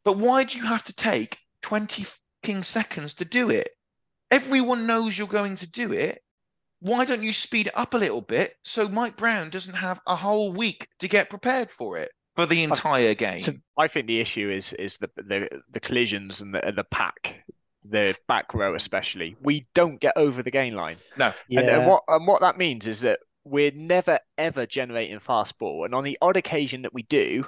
But why do you have to take twenty fucking seconds to do it? Everyone knows you're going to do it. Why don't you speed it up a little bit so Mike Brown doesn't have a whole week to get prepared for it for the entire game? So I think the issue is is the the, the collisions and the the pack, the back row especially. We don't get over the gain line. No. Yeah. And, and what and what that means is that we're never ever generating fast ball, and on the odd occasion that we do,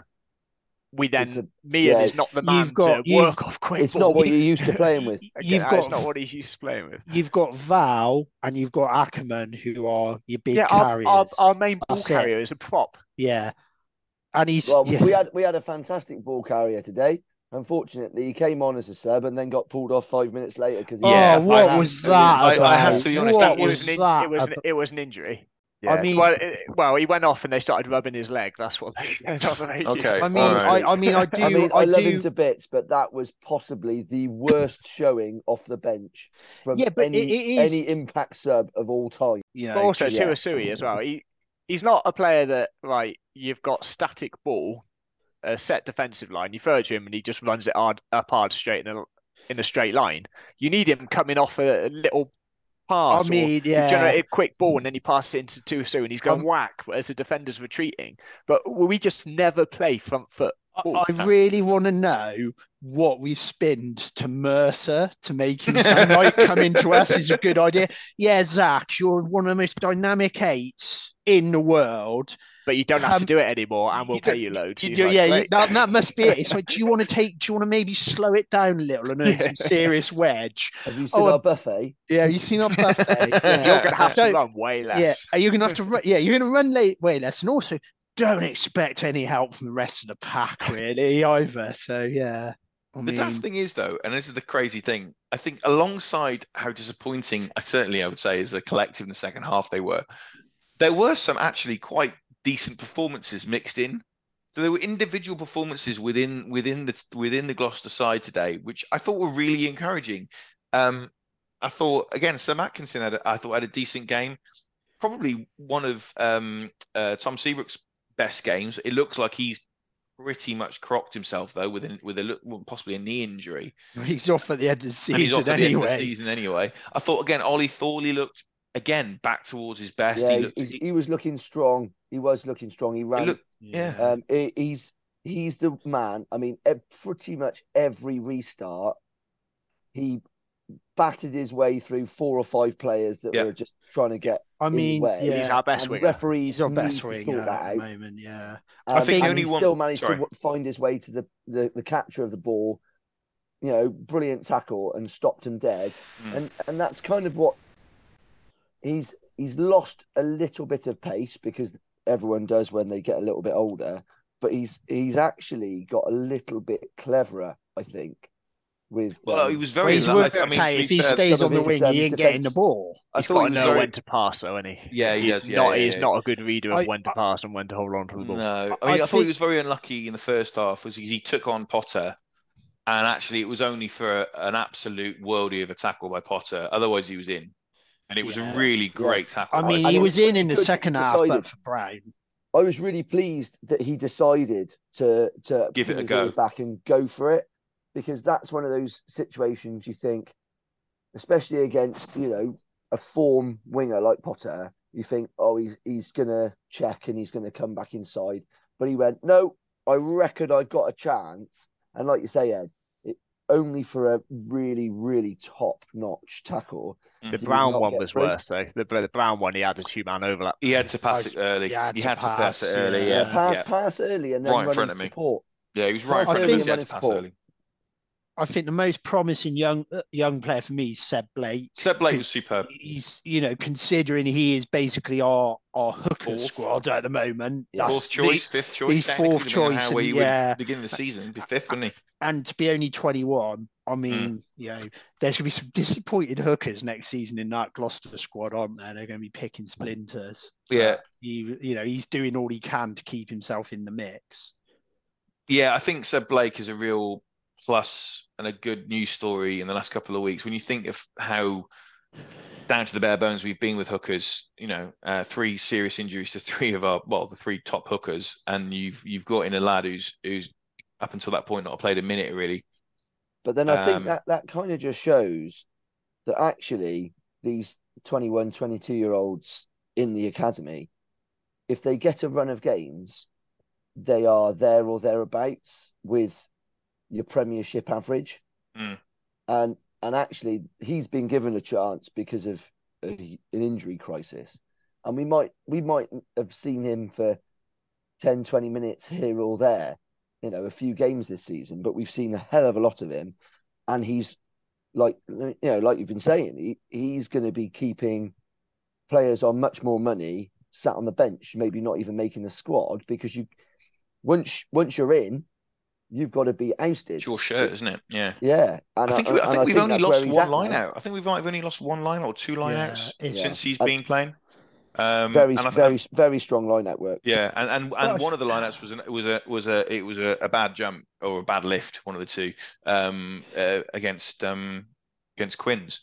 we then It's a- Meehan yeah, is not the man you've got- to you've- work off quick It's ball. not what you're used to playing with. Okay, You've that's got not what he's used to playing with. You've got Val and you've got Ackerman, who are your big Yeah, our, carriers. our, our main ball That's it. carrier is a prop. Yeah, and he's Well, yeah. we had we had a fantastic ball carrier today. Unfortunately, he came on as a sub and then got pulled off five minutes later because Oh, Yeah, what I- was I- that? I- I have about? to be honest, What that It was- was, an, in- that it, was an, about? it was an injury. I mean- well, it, well, he went off and they started rubbing his leg. That's what they said on the radio. Okay. I mean, Alright. I, I mean, I do, I mean, I, I, love do. him to bits, but that was possibly the worst showing off the bench from Yeah, but any it- it is- any impact sub of all time. You But know, also, yeah. Tuasui as well. He he's not a player that, right, you've got static ball, a set defensive line, you throw it to him and he just runs it hard, up hard straight in a, in a straight line. You need him coming off a, a little pass. I or mean, you yeah. generate a quick ball and then you pass it into Tuasui and he's going Um, whack as the defender's retreating. But we just never play front foot. I, ball. I really want to know what we've spinned to Mercer to make him say might come into us is a good idea. Yeah, Zach, you're one of the most dynamic eights in the world. But you don't have to Um, do it anymore and we'll you pay don't- you loads. You He's do- like, yeah, you- "Great." that, that must be it. It's like, do you want to take? Do you want to maybe slow it down a little and earn Yeah. some serious wedge? Have you seen Oh, our um, buffet? Yeah, you seen our buffet? You're Yeah. going to have to Don't- run way less. Yeah, are you going to have to run? Yeah, you're going to run late, way less, and also don't expect any help from the rest of the pack really either. So yeah, I The mean, daft thing is, though, and this is the crazy thing, I think alongside how disappointing, I certainly I would say, as a collective in the second half they were, there were some actually quite decent performances mixed in. So there were individual performances within within the within the Gloucester side today, which I thought were really encouraging. Um, I thought again, Sam Atkinson had a, I thought had a decent game, probably one of um, uh, Tom Seabrook's best games. It looks like he's pretty much crocked himself though, with a, with a well, possibly a knee injury, he's off at the end of the and he's season off at the end of the anyway. season anyway. I thought again, Ollie Thorley looked again back towards his best. Yeah, he he, looked, he's- he, he was looking strong. He was looking strong. He he ran. looked yeah. Um, he- he's he's the man. I mean, e- pretty much every restart, he batted his way through four or five players that Yeah. were just trying to get. I mean, way. He's yeah, our best and winger. referees he's our need best to winger sort that at the out. moment. Yeah, Um, I think and only he one- still managed sorry. to w- find his way to the, the the catcher of the ball. You know, brilliant tackle and stopped him dead. Mm. And and that's kind of what he's he's lost a little bit of pace because everyone does when they get a little bit older. But he's he's actually got a little bit cleverer, I think. With Well, um, he was well, very. he's I- worked I out mean, to be if he fair, stays some on the of wing, his, he um, ain't getting the defence- ball. I He's thought got he to was know very- when to pass, though, isn't he? Yeah, he he's does, yeah, not, yeah, he's yeah. not a good reader of I- when to pass and when to hold on to the ball. No, I mean, I I, thought think- he was very unlucky in the first half. Was he, he took on Potter, and actually it was only for a, an absolute worldie of a tackle by Potter. Otherwise, he was in, and it was Yeah. a really great tackle. I by mean, I he think was it's in in the good second he half, but decided- for Brown. I was really pleased that he decided to to Give it put a his go. ears back and go for it, because that's one of those situations you think, especially against you know a form winger like Potter, you think, oh, he's he's gonna check and he's gonna come back inside, but he went, no, I reckon I got a chance, and like you say, Ed, it only for a really really top notch tackle. The Did he Brown not one get was through? worse, though. The, the Brown one, he had a two-man overlap. He had to pass I- it early. he had he to had to pass pass, it early. yeah. Yeah, Yeah, pass, yeah. pass early and then Right in run front in of me. support. Yeah, he was right in I front of think us. He had he to pass support. early. I think the most promising young uh, young player for me is Seb Blake. Seb Blake was superb. He's, you know, considering he is basically our our hooker Fourth. squad at the moment. Fourth that's the- choice, fifth choice. he's technically, fourth depending on choice How and where you yeah. would begin the season, be fifth, wouldn't he? and to be only twenty-one, I Hmm. mean, you know, there's going to be some disappointed hookers next season in that Gloucester squad, aren't there? They're going to be picking splinters. Yeah. But he, you know, he's doing all he can to keep himself in the mix. Yeah, I think Seb Blake is a real plus and a good news story in the last couple of weeks. When you think of how down to the bare bones we've been with hookers, you know, uh, three serious injuries to three of our, well, the three top hookers, and you've you've got in a lad who's who's up until that point not played a minute really. But then I think Um, that that kind of just shows that actually these twenty-one, twenty-two year olds in the academy, if they get a run of games, they are there or thereabouts with your Premiership average. Mm. And and actually, he's been given a chance because of a, an injury crisis. And we might we might have seen him for ten, twenty minutes here or there, you know, a few games this season, but we've seen a hell of a lot of him. And he's like, you know, like you've been saying, he, he's going to be keeping players on much more money sat on the bench, maybe not even making the squad, because you once once you're in, you've got to be ousted. It's your shirt, isn't it? Yeah. Yeah. And I think, I, I think and I we've think only that's lost where he's one at line now. out. I think we've only lost one line or two line Yeah, outs it's- since he's Yeah. been playing. Um, Very, and I, very, and, very strong line out work. yeah, and and, and Well, one of the lineouts was an, was a was a it was a, a bad jump or a bad lift, one of the two, um, uh, against um against Quins.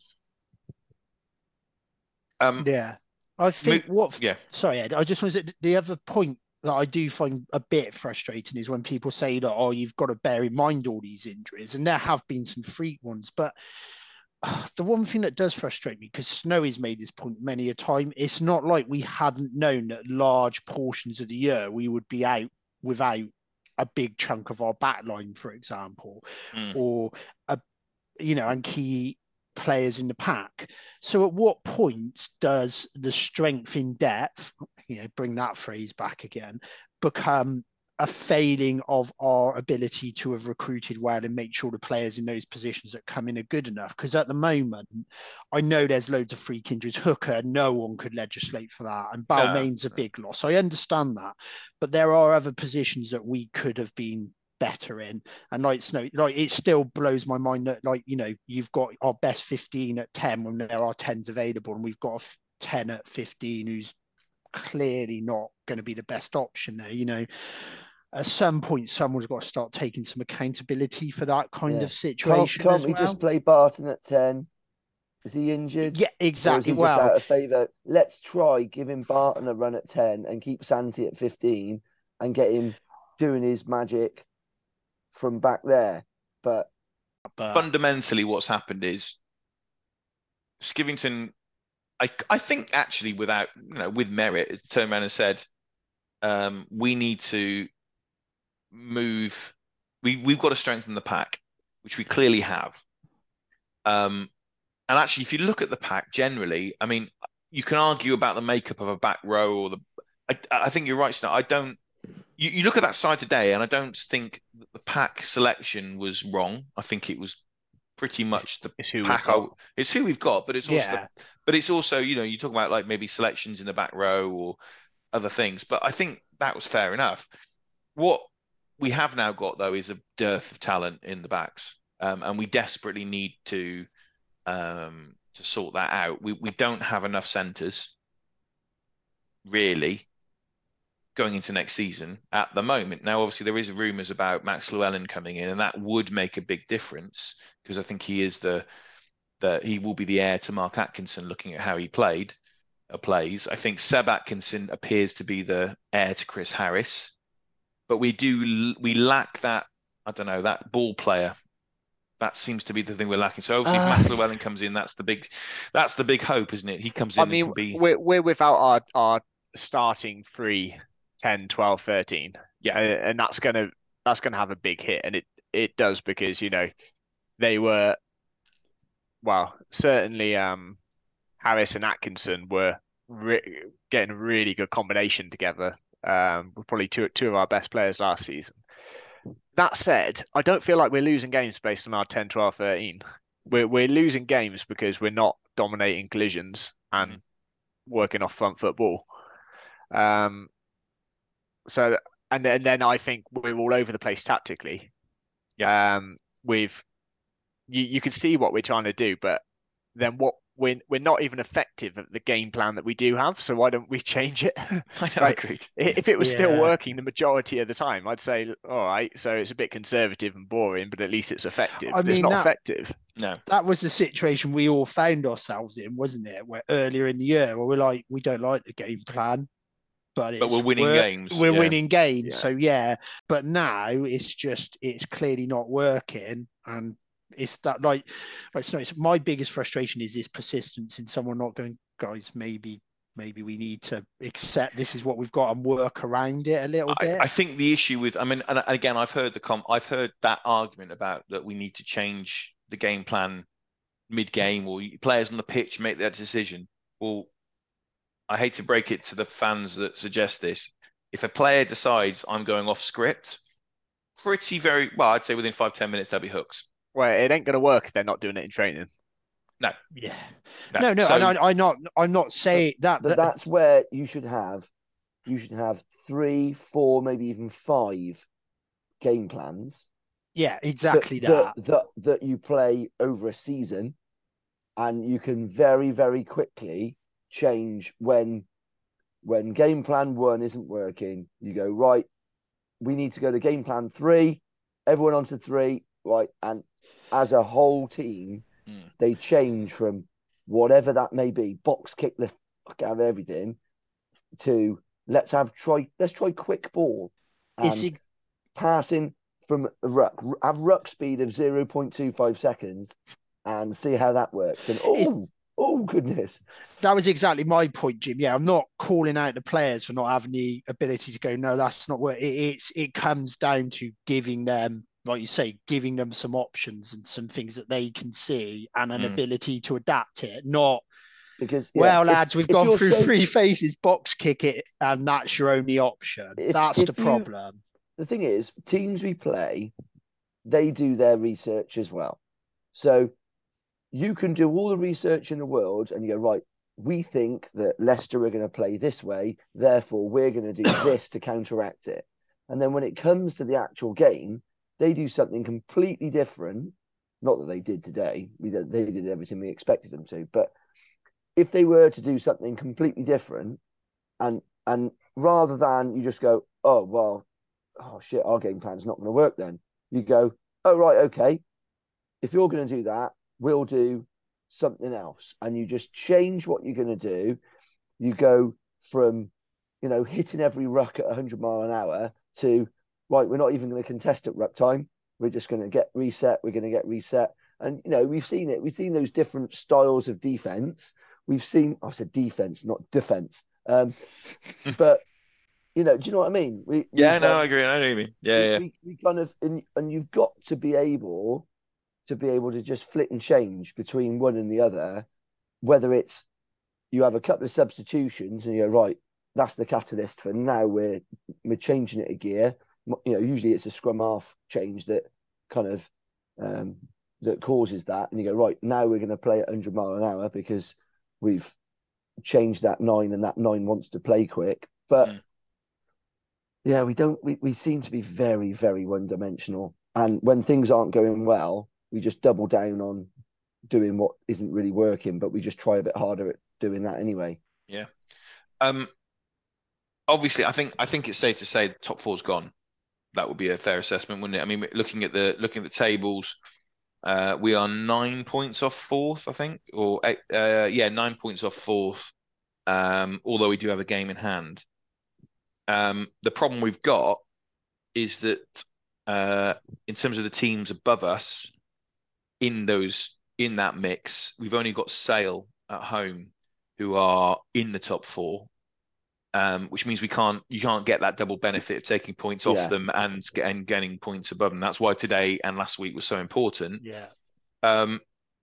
Um, Yeah. I think Mo- what. yeah. Sorry, Ed. I just want to say the other point that I do find a bit frustrating is when people say that, oh, you've got to bear in mind all these injuries, and there have been some freak ones. But uh, the one thing that does frustrate me, because Snowy's made this point many a time, it's not like we hadn't known that large portions of the year we would be out without a big chunk of our back line, for example, Mm. or a you know, and key players in the pack. So at what point does the strength in depth, you know, bring that phrase back again, become a failing of our ability to have recruited well and make sure the players in those positions that come in are good enough? Because at the moment, I know there's loads of freak injuries. Hooker, no one could legislate for that. And Balmain's No, a no. big loss. I understand that. But there are other positions that we could have been better in. And like Snow, like it still blows my mind that, like, you know, you've got our best fifteen at ten when there are tens available, and we've got a ten at fifteen who's clearly not going to be the best option there. You know, at some point, someone's got to start taking some accountability for that kind Yeah. of Can't, situation. can't as we well. just play Barton at ten? Is he injured? Yeah, Or is exactly. he just Well, out of favour? Let's try giving Barton a run at ten and keep Santi at fifteen and get him doing his magic from back there. But but Fundamentally, what's happened is Skivington, I I think actually without you know with merit, has turned around and said, um, we need to move. We we've got to strengthen the pack, which we clearly have. Um, and actually, if you look at the pack generally, I mean, you can argue about the makeup of a back row or the. I, I think you're right, Snow. I don't. You, you look at that side today, and I don't think that the pack selection was wrong. I think it was pretty much the It's who we've pack. got. I- It's who we've got, but it's also yeah, the, but it's also you know you talk about like maybe selections in the back row or other things. But I think that was fair enough. What we have now got though is a dearth of talent in the backs, um, and we desperately need to um, to sort that out. We we don't have enough centres really going into next season at the moment. Now, obviously, there is rumours about Max Llewellyn coming in, and that would make a big difference because I think he is the the he will be the heir to Mark Atkinson. Looking at how he played, uh, plays, I think Seb Atkinson appears to be the heir to Chris Harris, but we do we lack that. I don't know that ball player. That seems to be the thing we're lacking. So obviously, if Uh, Max Llewellyn comes in, that's the big, that's the big hope, isn't it? He comes in I and mean, can be. we're we're without our our starting three, ten, twelve, thirteen. Yeah. Uh, and that's gonna that's gonna have a big hit, and it it does because you know they were well certainly um Harris and Atkinson were re getting a really good combination together. Um, we're probably two two of our best players last season. That said, I don't feel like we're losing games based on our ten, twelve, thirteen. We're we're losing games because we're not dominating collisions and Mhm. working off front football. Um, so and then, and then I think we're all over the place tactically. Yeah. Um, with you you can see what we're trying to do, but then what we're we're not even effective at the game plan that we do have. So why don't we change it? I know, Right. agreed. I- If it was still Yeah. working the majority of the time, I'd say, all right, so it's a bit conservative and boring, but at least it's effective. I But it's mean, not that- effective. No. that was the situation we all found ourselves in, wasn't it? Where earlier in the year, where we're like, we don't like the game plan. but, but we're winning we're, games. We're yeah. winning games. Yeah. So yeah, but now it's just it's clearly not working, and it's that like, like so it's my biggest frustration is this persistence in someone not going, guys, maybe maybe we need to accept this is what we've got and work around it a little I, bit. I think the issue with, I mean, and again, I've heard the com, I've heard that argument about that we need to change the game plan mid-game, or players on the pitch make that decision. Well, I hate to break it to the fans that suggest this. If a player decides I'm going off script, pretty very well, I'd say within five ten minutes they'll be hooks. Well, it ain't going to work if they're not doing it in training. No. Yeah. No, no, no. So, and I, I'm not. I'm not saying that. But that that's where you should have, you should have three, four, maybe even five game plans. Yeah, exactly that, that. That, that that you play over a season, and you can very, very quickly change when when game plan one isn't working. You go, right, we need to go to game plan three. Everyone onto three, right? And as a whole team, mm. they change from whatever that may be, box kick the fuck out of everything, to let's have try let's try quick ball and ex- passing from a ruck, have ruck speed of zero point two five seconds and see how that works. And oh, it's, oh goodness. That was exactly my point, Jim. Yeah, I'm not calling out the players for not having the ability to go, no, that's not what it, it's it comes down to giving them, like you say, giving them some options and some things that they can see and an mm. ability to adapt it, not because yeah, well, if, lads, we've gone through saying, three phases, box kick it, and that's your only option. If, that's if the you, problem. The thing is, teams we play, they do their research as well. So you can do all the research in the world and you go, right, we think that Leicester are going to play this way, therefore we're going to do this to counteract it. And then when it comes to the actual game, they do something completely different. Not that they did today. We did, they did everything we expected them to. But if they were to do something completely different, and and rather than you just go, oh, well, oh, shit, our game plan's not going to work then. You go, oh, right, okay. If you're going to do that, we'll do something else. And you just change what you're going to do. You go from, you know, hitting every ruck at one hundred mile an hour to, right, we're not even going to contest at ruck time. We're just going to get reset. We're going to get reset. And, you know, we've seen it. We've seen those different styles of defense. We've seen, I said defense, not defense. Um, but, you know, do you know what I mean? We, yeah, no, um, I agree. I know what you mean. Yeah, we, yeah. We, we kind of, and, and you've got to be able to be able to just flit and change between one and the other, whether it's you have a couple of substitutions and you're right, that's the catalyst for now we're we're changing it a gear. You know, usually it's a scrum half change that kind of um, that causes that, and you go, right, now we're going to play at one hundred mile an hour because we've changed that nine and that nine wants to play quick. But mm. yeah, we don't. We, we seem to be very, very one dimensional, and when things aren't going well, we just double down on doing what isn't really working, but we just try a bit harder at doing that anyway. Yeah. Um. Obviously, I think I think it's safe to say the top four's gone. That would be a fair assessment, wouldn't it? I mean, looking at the looking at the tables, uh, we are nine points off fourth, I think, or eight, uh, yeah, nine points off fourth. Um, although we do have a game in hand. Um, the problem we've got is that uh, in terms of the teams above us, in those in that mix, we've only got Sale at home, who are in the top four. Um, which means we can't, you can't get that double benefit of taking points off yeah. them and, and getting points above them. That's why today and last week was so important. Yeah. Um,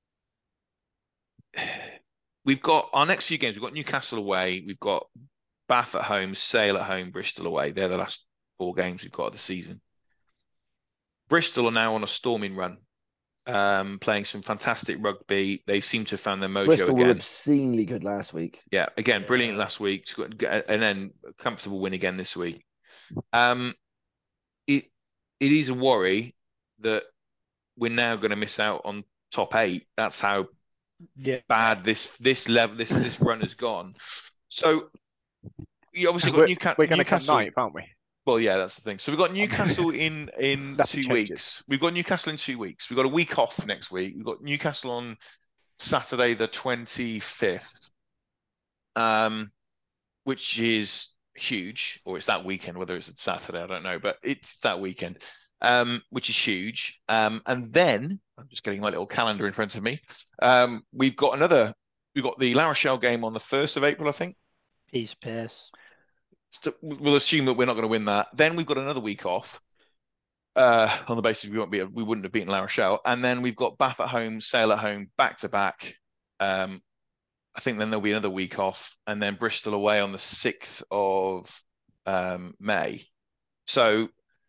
we've got our next few games. We've got Newcastle away. We've got Bath at home, Sale at home, Bristol away. They're the last four games we've got of the season. Bristol are now on a storming run. Um, playing some fantastic rugby. They seem to have found their mojo Bristol again. were obscenely good last week. Yeah, again, yeah. brilliant last week, and then a comfortable win again this week. Um, it it is a worry that we're now going to miss out on top eight. That's how yeah. bad this this level this this run has gone. So you obviously got we're, Newca- we're going to Newcastle. come ninth, aren't we? Well, yeah, that's the thing. So we've got Newcastle in in two changes. weeks. We've got Newcastle in two weeks. We've got a week off next week. We've got Newcastle on Saturday the twenty-fifth, um, which is huge, or it's that weekend, whether it's Saturday, I don't know, but it's that weekend, um, which is huge. Um, and then I'm just getting my little calendar in front of me. Um, we've got another, we've got the La Rochelle game on the first of April, I think. Peace, Pierce. So we'll assume that we're not going to win that. Then we've got another week off. Uh, on the basis we won't be, we wouldn't have beaten La Rochelle, and then we've got Bath at home, Sale at home, back to back. Um, I think then there'll be another week off, and then Bristol away on the sixth of um, May. So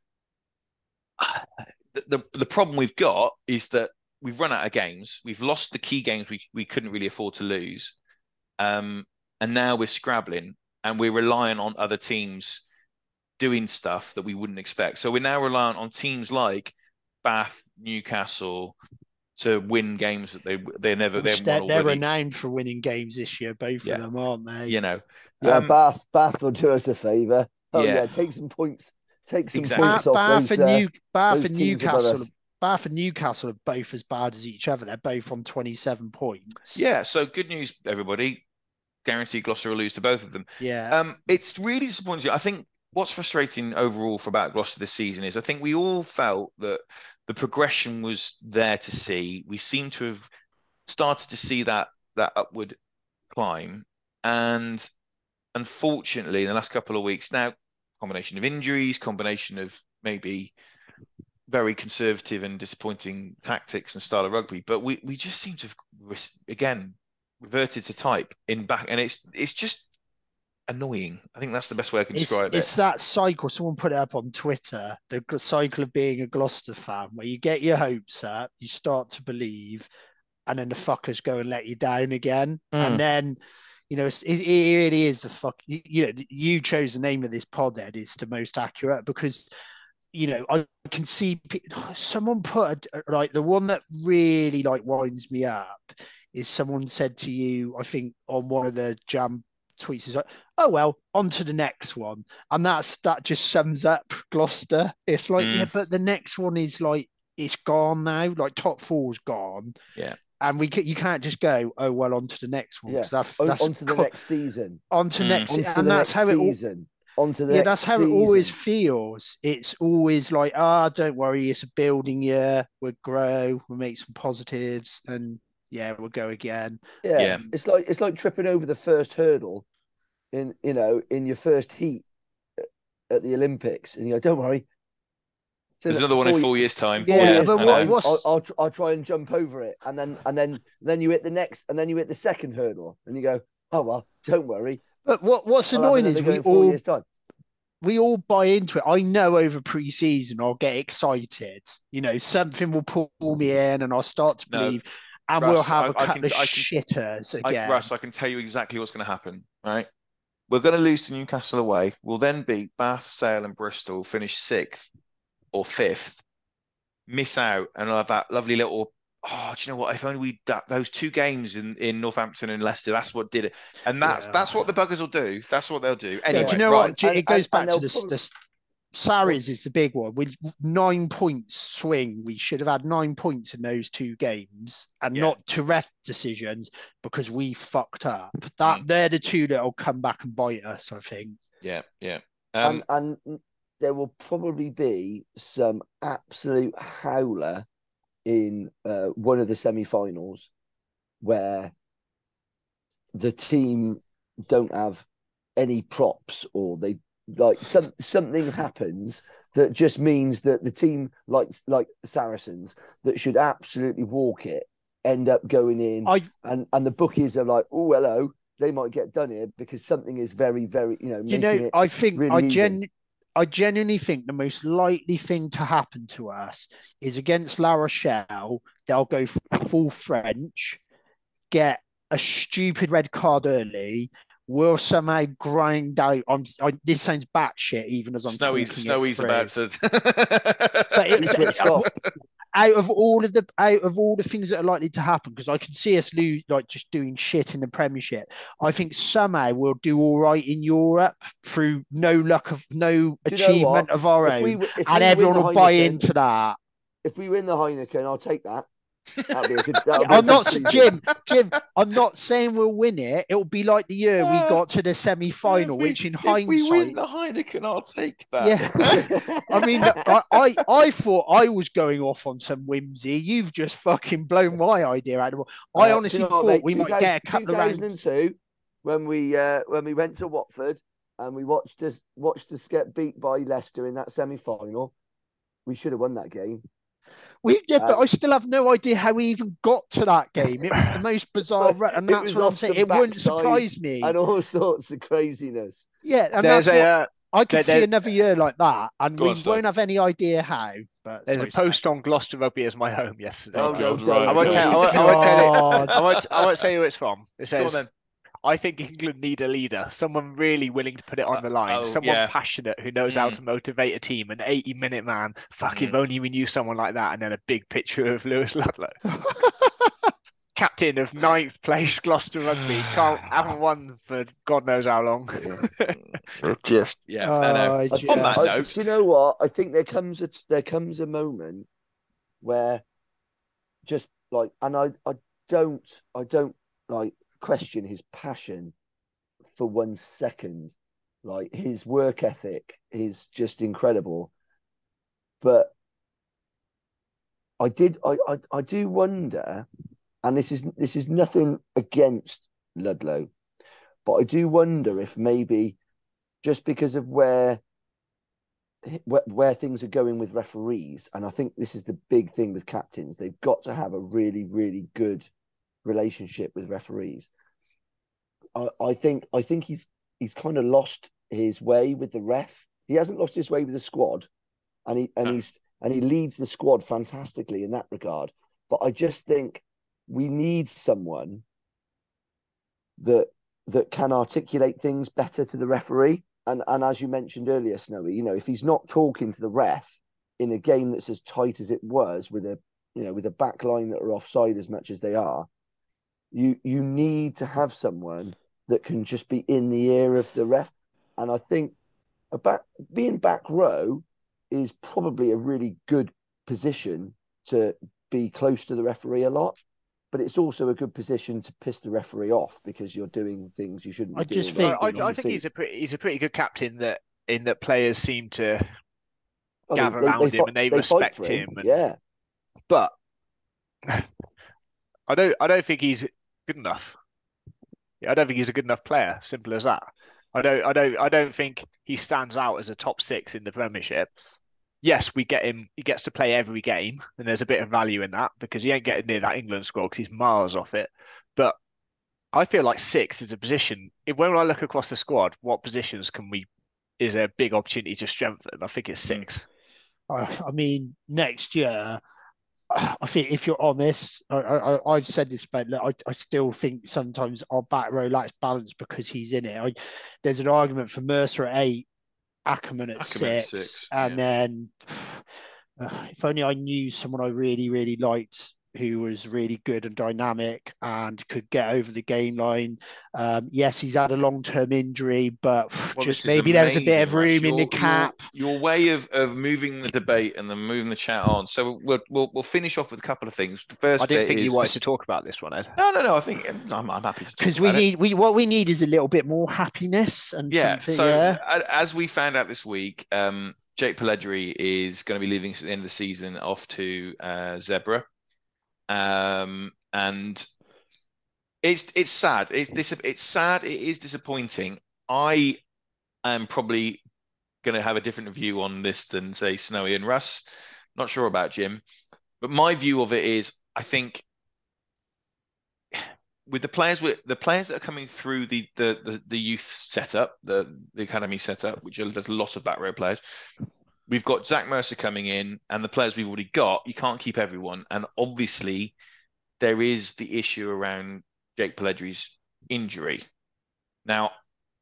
the, the the problem we've got is that we've run out of games. We've lost the key games we we couldn't really afford to lose, um, and now we're scrabbling, and we're relying on other teams doing stuff that we wouldn't expect. So we're now reliant on teams like Bath, Newcastle to win games that they they're never they've they're, won they're already. renowned for winning games this year, both Yeah. of them, aren't they? You know, Yeah, um, Bath, Bath will do us a favour. Oh Yeah. yeah, take some points, take some Exactly. points Bath, off Bath those. and uh, New Bath those and teams above Newcastle, us. Bath and Newcastle are both as bad as each other. They're both on twenty-seven points. yeah. So good news, everybody. Guaranteed Gloucester will lose to both of them. Yeah. Um, it's really disappointing. I think what's frustrating overall for about Gloucester this season is I think we all felt that the progression was there to see. We seem to have started to see that that upward climb, and unfortunately, in the last couple of weeks now, combination of injuries, combination of maybe very conservative and disappointing tactics and style of rugby, but we we just seem to have again reverted to type in back, and it's it's just annoying. I think that's the best way I can It's, describe it's it. that cycle. Someone put it up on Twitter, the gl- cycle of being a Gloucester fan, where you get your hopes up, you start to believe, and then the fuckers go and let you down again. Mm. And then, you know, it's, it, it really is the fuck. You, you know, you chose the name of this pod, Ed, it's the most accurate because, you know, I can see pe- someone put a, like the one that really like winds me up is someone said to you, I think on one of the Jam tweets is like, oh well, on to the next one, and that's that just sums up Gloucester. It's like, Mm. yeah, but the next one is like it's gone now. Like top four's gone. Yeah. And we can, you can't just go, oh well, on to the next one. Yeah. 'cause That's, On, that's on to the co- next season. on to Mm. next, On to and the that's next how it all. season. On to the Yeah, next that's how it always season. feels. It's always like, ah, don't worry, it's a building year. We'll grow, we'll make some positives, and yeah, we'll go again. Yeah. Yeah. It's like it's like tripping over the first hurdle in you know in your first heat at the Olympics, and you go, don't worry. There's another one in four years' time. Yeah, Yeah, but I what- know. what's- I'll, I'll tr- I'll try and jump over it, and then and then then you hit the next, and then you hit the second hurdle, and you go, oh well, don't worry. But what what's I'll have annoying another is go we in four all years' time. we all buy into it. I know over pre-season I'll get excited. You know, something will pull me in, and I'll start to No, believe, and Russ, we'll have a I- I couple can- of I can- shitters I, again. Russ, I can tell you exactly what's going to happen, right? We're going to lose to Newcastle away. We'll then beat Bath, Sale, and Bristol, finish sixth or fifth, miss out, and I'll have that lovely little. Oh, do you know what? If only we that those two games in, in Northampton and Leicester, that's what did it. And that's Yeah. that's what the buggers will do. That's what they'll do. Yeah, Anyway, do you know right. what? Do you- And- It goes and- back and to they'll this. probably- this Sarries is the big one with nine points swing. We should have had nine points in those two games, and Yeah. not to ref decisions because we fucked up. That Mm. they're the two that'll come back and bite us. I think. Yeah, yeah. Um, and and there will probably be some absolute howler in uh, one of the semi-finals where the team don't have any props, or they like some something happens that just means that the team like like Saracens that should absolutely walk it end up going in, I and and the bookies are like, oh hello, they might get done here because something is very very you know you making know it I think really I even. gen I genuinely think the most likely thing to happen to us is against La Rochelle. They'll go full French, get a stupid red card early. We'll somehow grind out. I'm. I, this sounds batshit, even as I'm Snowy's talking Snowy's it about through. to. But He it's, switched off. out of all of the out of all the things that are likely to happen, because I can see us lose, like just doing shit in the Premiership. I think somehow we'll do all right in Europe through no luck of no Do you know achievement what? of our If own, we, if we and everyone win the will buy Heineken- into that. If we win the Heineken, I'll take that. That'd be a good. That'd be a I'm good not season. Jim. Jim, I'm not saying we'll win it. It'll be like the year we Uh, got to the semi-final, If we- which in if we win hindsight, the Heineken, I'll take that. yeah. I mean, I, I I thought I was going off on some whimsy. You've just fucking blown my idea out of the water. I Uh, do honestly you know what, thought mate? we might get a couple of rounds. two thousand two, when we uh, when we went to Watford and we watched us watched us get beat by Leicester in that semi-final, we should have won that game. We yeah, but Um, I still have no idea how we even got to that game. It was the most bizarre, run, and It that's was what I'm off saying. some It wouldn't backside surprise me. and all sorts of craziness. Yeah, and There's that's a what, uh, I could there- see there- another year like that, and Go we on, Stu. won't have any idea how. But there's sorry, a post on Gloucester Rugby as my home yesterday. Oh, God, no, right. don't. I won't Go tell. I on. won't, I won't tell you. God. I won't. I won't say who it's from. It Go on says, then. "I think England need a leader, someone really willing to put it on the line, oh, someone yeah. passionate who knows how Mm. to motivate a team. An eighty-minute man. Fuck, Mm. if only we knew someone like that." And then a big picture of Lewis Ludlow, captain of ninth place Gloucester Rugby. Can't haven't won for God knows how long. Just yeah. I know. Oh, I just- think- On that I- note, do you know what? I think there comes a there comes a moment where just like, and I I don't I don't like question his passion for one second. Like, his work ethic is just incredible. But I did I I, I do wonder, and this is this is nothing against Ludlow, but I do wonder if maybe just because of where where, where things are going with referees, and I think this is the big thing with captains, they've got to have a really, really good relationship with referees. I, I think I think he's he's kind of lost his way with the ref. He hasn't lost his way with the squad, and he and No. he's and he leads the squad fantastically in that regard. But I just think we need someone that that can articulate things better to the referee. And and as you mentioned earlier, Snowy, you know, if he's not talking to the ref in a game that's as tight as it was, with a you know with a back line that are offside as much as they are, you you need to have someone that can just be in the ear of the ref. And I think a back, being back row is probably a really good position to be close to the referee a lot. But it's also a good position to piss the referee off because you're doing things you shouldn't be I doing. just by think- I, being I, on I your think feet. he's a pretty he's a pretty good captain that in that players seem to Oh, gather around him fight- and they fight respect for him and- Yeah, but I don't I don't think he's good enough. Yeah, I don't think he's a good enough player. Simple as that. I don't I don't I don't think he stands out as a top six in the Premiership. Yes, we get him. He gets to play every game, and there's a bit of value in that because he ain't getting near that England squad because he's miles off it. But I feel like six is a position. If, when I look across the squad, what positions can we? Is there a big opportunity to strengthen? I think it's six. I I mean, next year, I think if you're honest, I, I, I've said this, but I, I still think sometimes our back row lacks balance because he's in it. I, there's an argument for Mercer at eight, Ackerman at Ackerman at six, six, and yeah. then uh, if only I knew someone I really, really liked who was really good and dynamic and could get over the game line. Um, yes, he's had a long-term injury, but Well, just this is maybe there was a bit amazing, of Russ. room in the Your- cap. Your, your way of, of moving the debate and then moving the chat on. So we'll, we'll we'll finish off with a couple of things. The first I didn't bit think is you wanted to talk about this one, Ed. no, no, no. I think I'm, I'm happy to talk Because we about it. need we what we need is a little bit more happiness and Yeah. something. So yeah. a- as we found out this week, um, Jake Pellegrini is going to be leaving at the end of the season off to uh, Zebra, um, and it's it's sad. It's dis- It's sad. It is disappointing. I am probably going to have a different view on this than say Snowy and Russ. Not sure about Jim, but my view of it is I think with the players with the players that are coming through the the the, the youth setup, the the academy setup, which are, there's a lot of back row players. We've got Zach Mercer coming in, and the players we've already got. You can't keep everyone, and obviously there is the issue around Jake Pellegrini's injury. Now,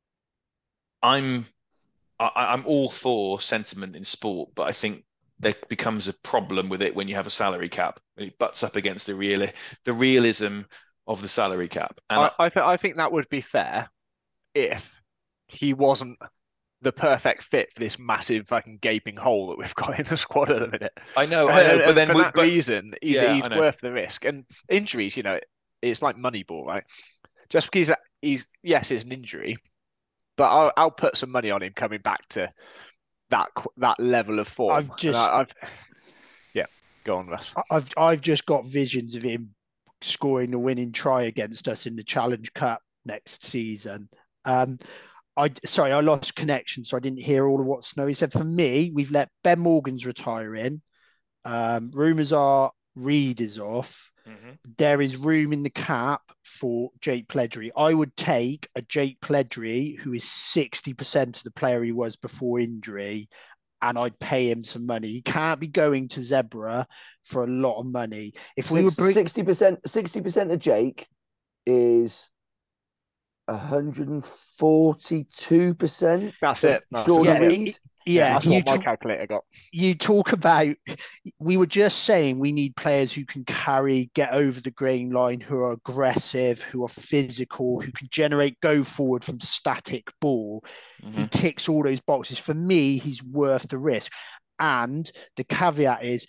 I'm I, I'm all for sentiment in sport, but I think there becomes a problem with it when you have a salary cap. It butts up against the real the realism of the salary cap. And I I, th- I think that would be fair if he wasn't the perfect fit for this massive fucking gaping hole that we've got in the squad at the minute. I know, I know, And but then for we, that but, reason, he's, yeah, he's I know. worth the risk. And injuries, you know, it's like Moneyball, right? Just because he's yes, it's an injury, but I'll, I'll put some money on him coming back to that that level of form. I've just, I, I've, yeah, go on, Russ. I've I've just got visions of him scoring the winning try against us in the Challenge Cup next season. Um, I sorry, I lost connection, so I didn't hear all of what Snowy said. For me, we've let Ben Morgan's retire in. Um, rumours are Reed is off. Mm-hmm. There is room in the cap for Jake Pledry. I would take a Jake Pledry who is sixty percent of the player he was before injury, and I'd pay him some money. He can't be going to Zebra for a lot of money. If we were bring... sixty percent, sixty percent of Jake is one hundred forty-two percent. That's it. Jordan yeah, Reed. It, yeah, that's you what my talk, calculator got. You talk about, we were just saying we need players who can carry, get over the grain line, who are aggressive, who are physical, who can generate go forward from static ball. Mm-hmm. He ticks all those boxes. For me, he's worth the risk. And the caveat is,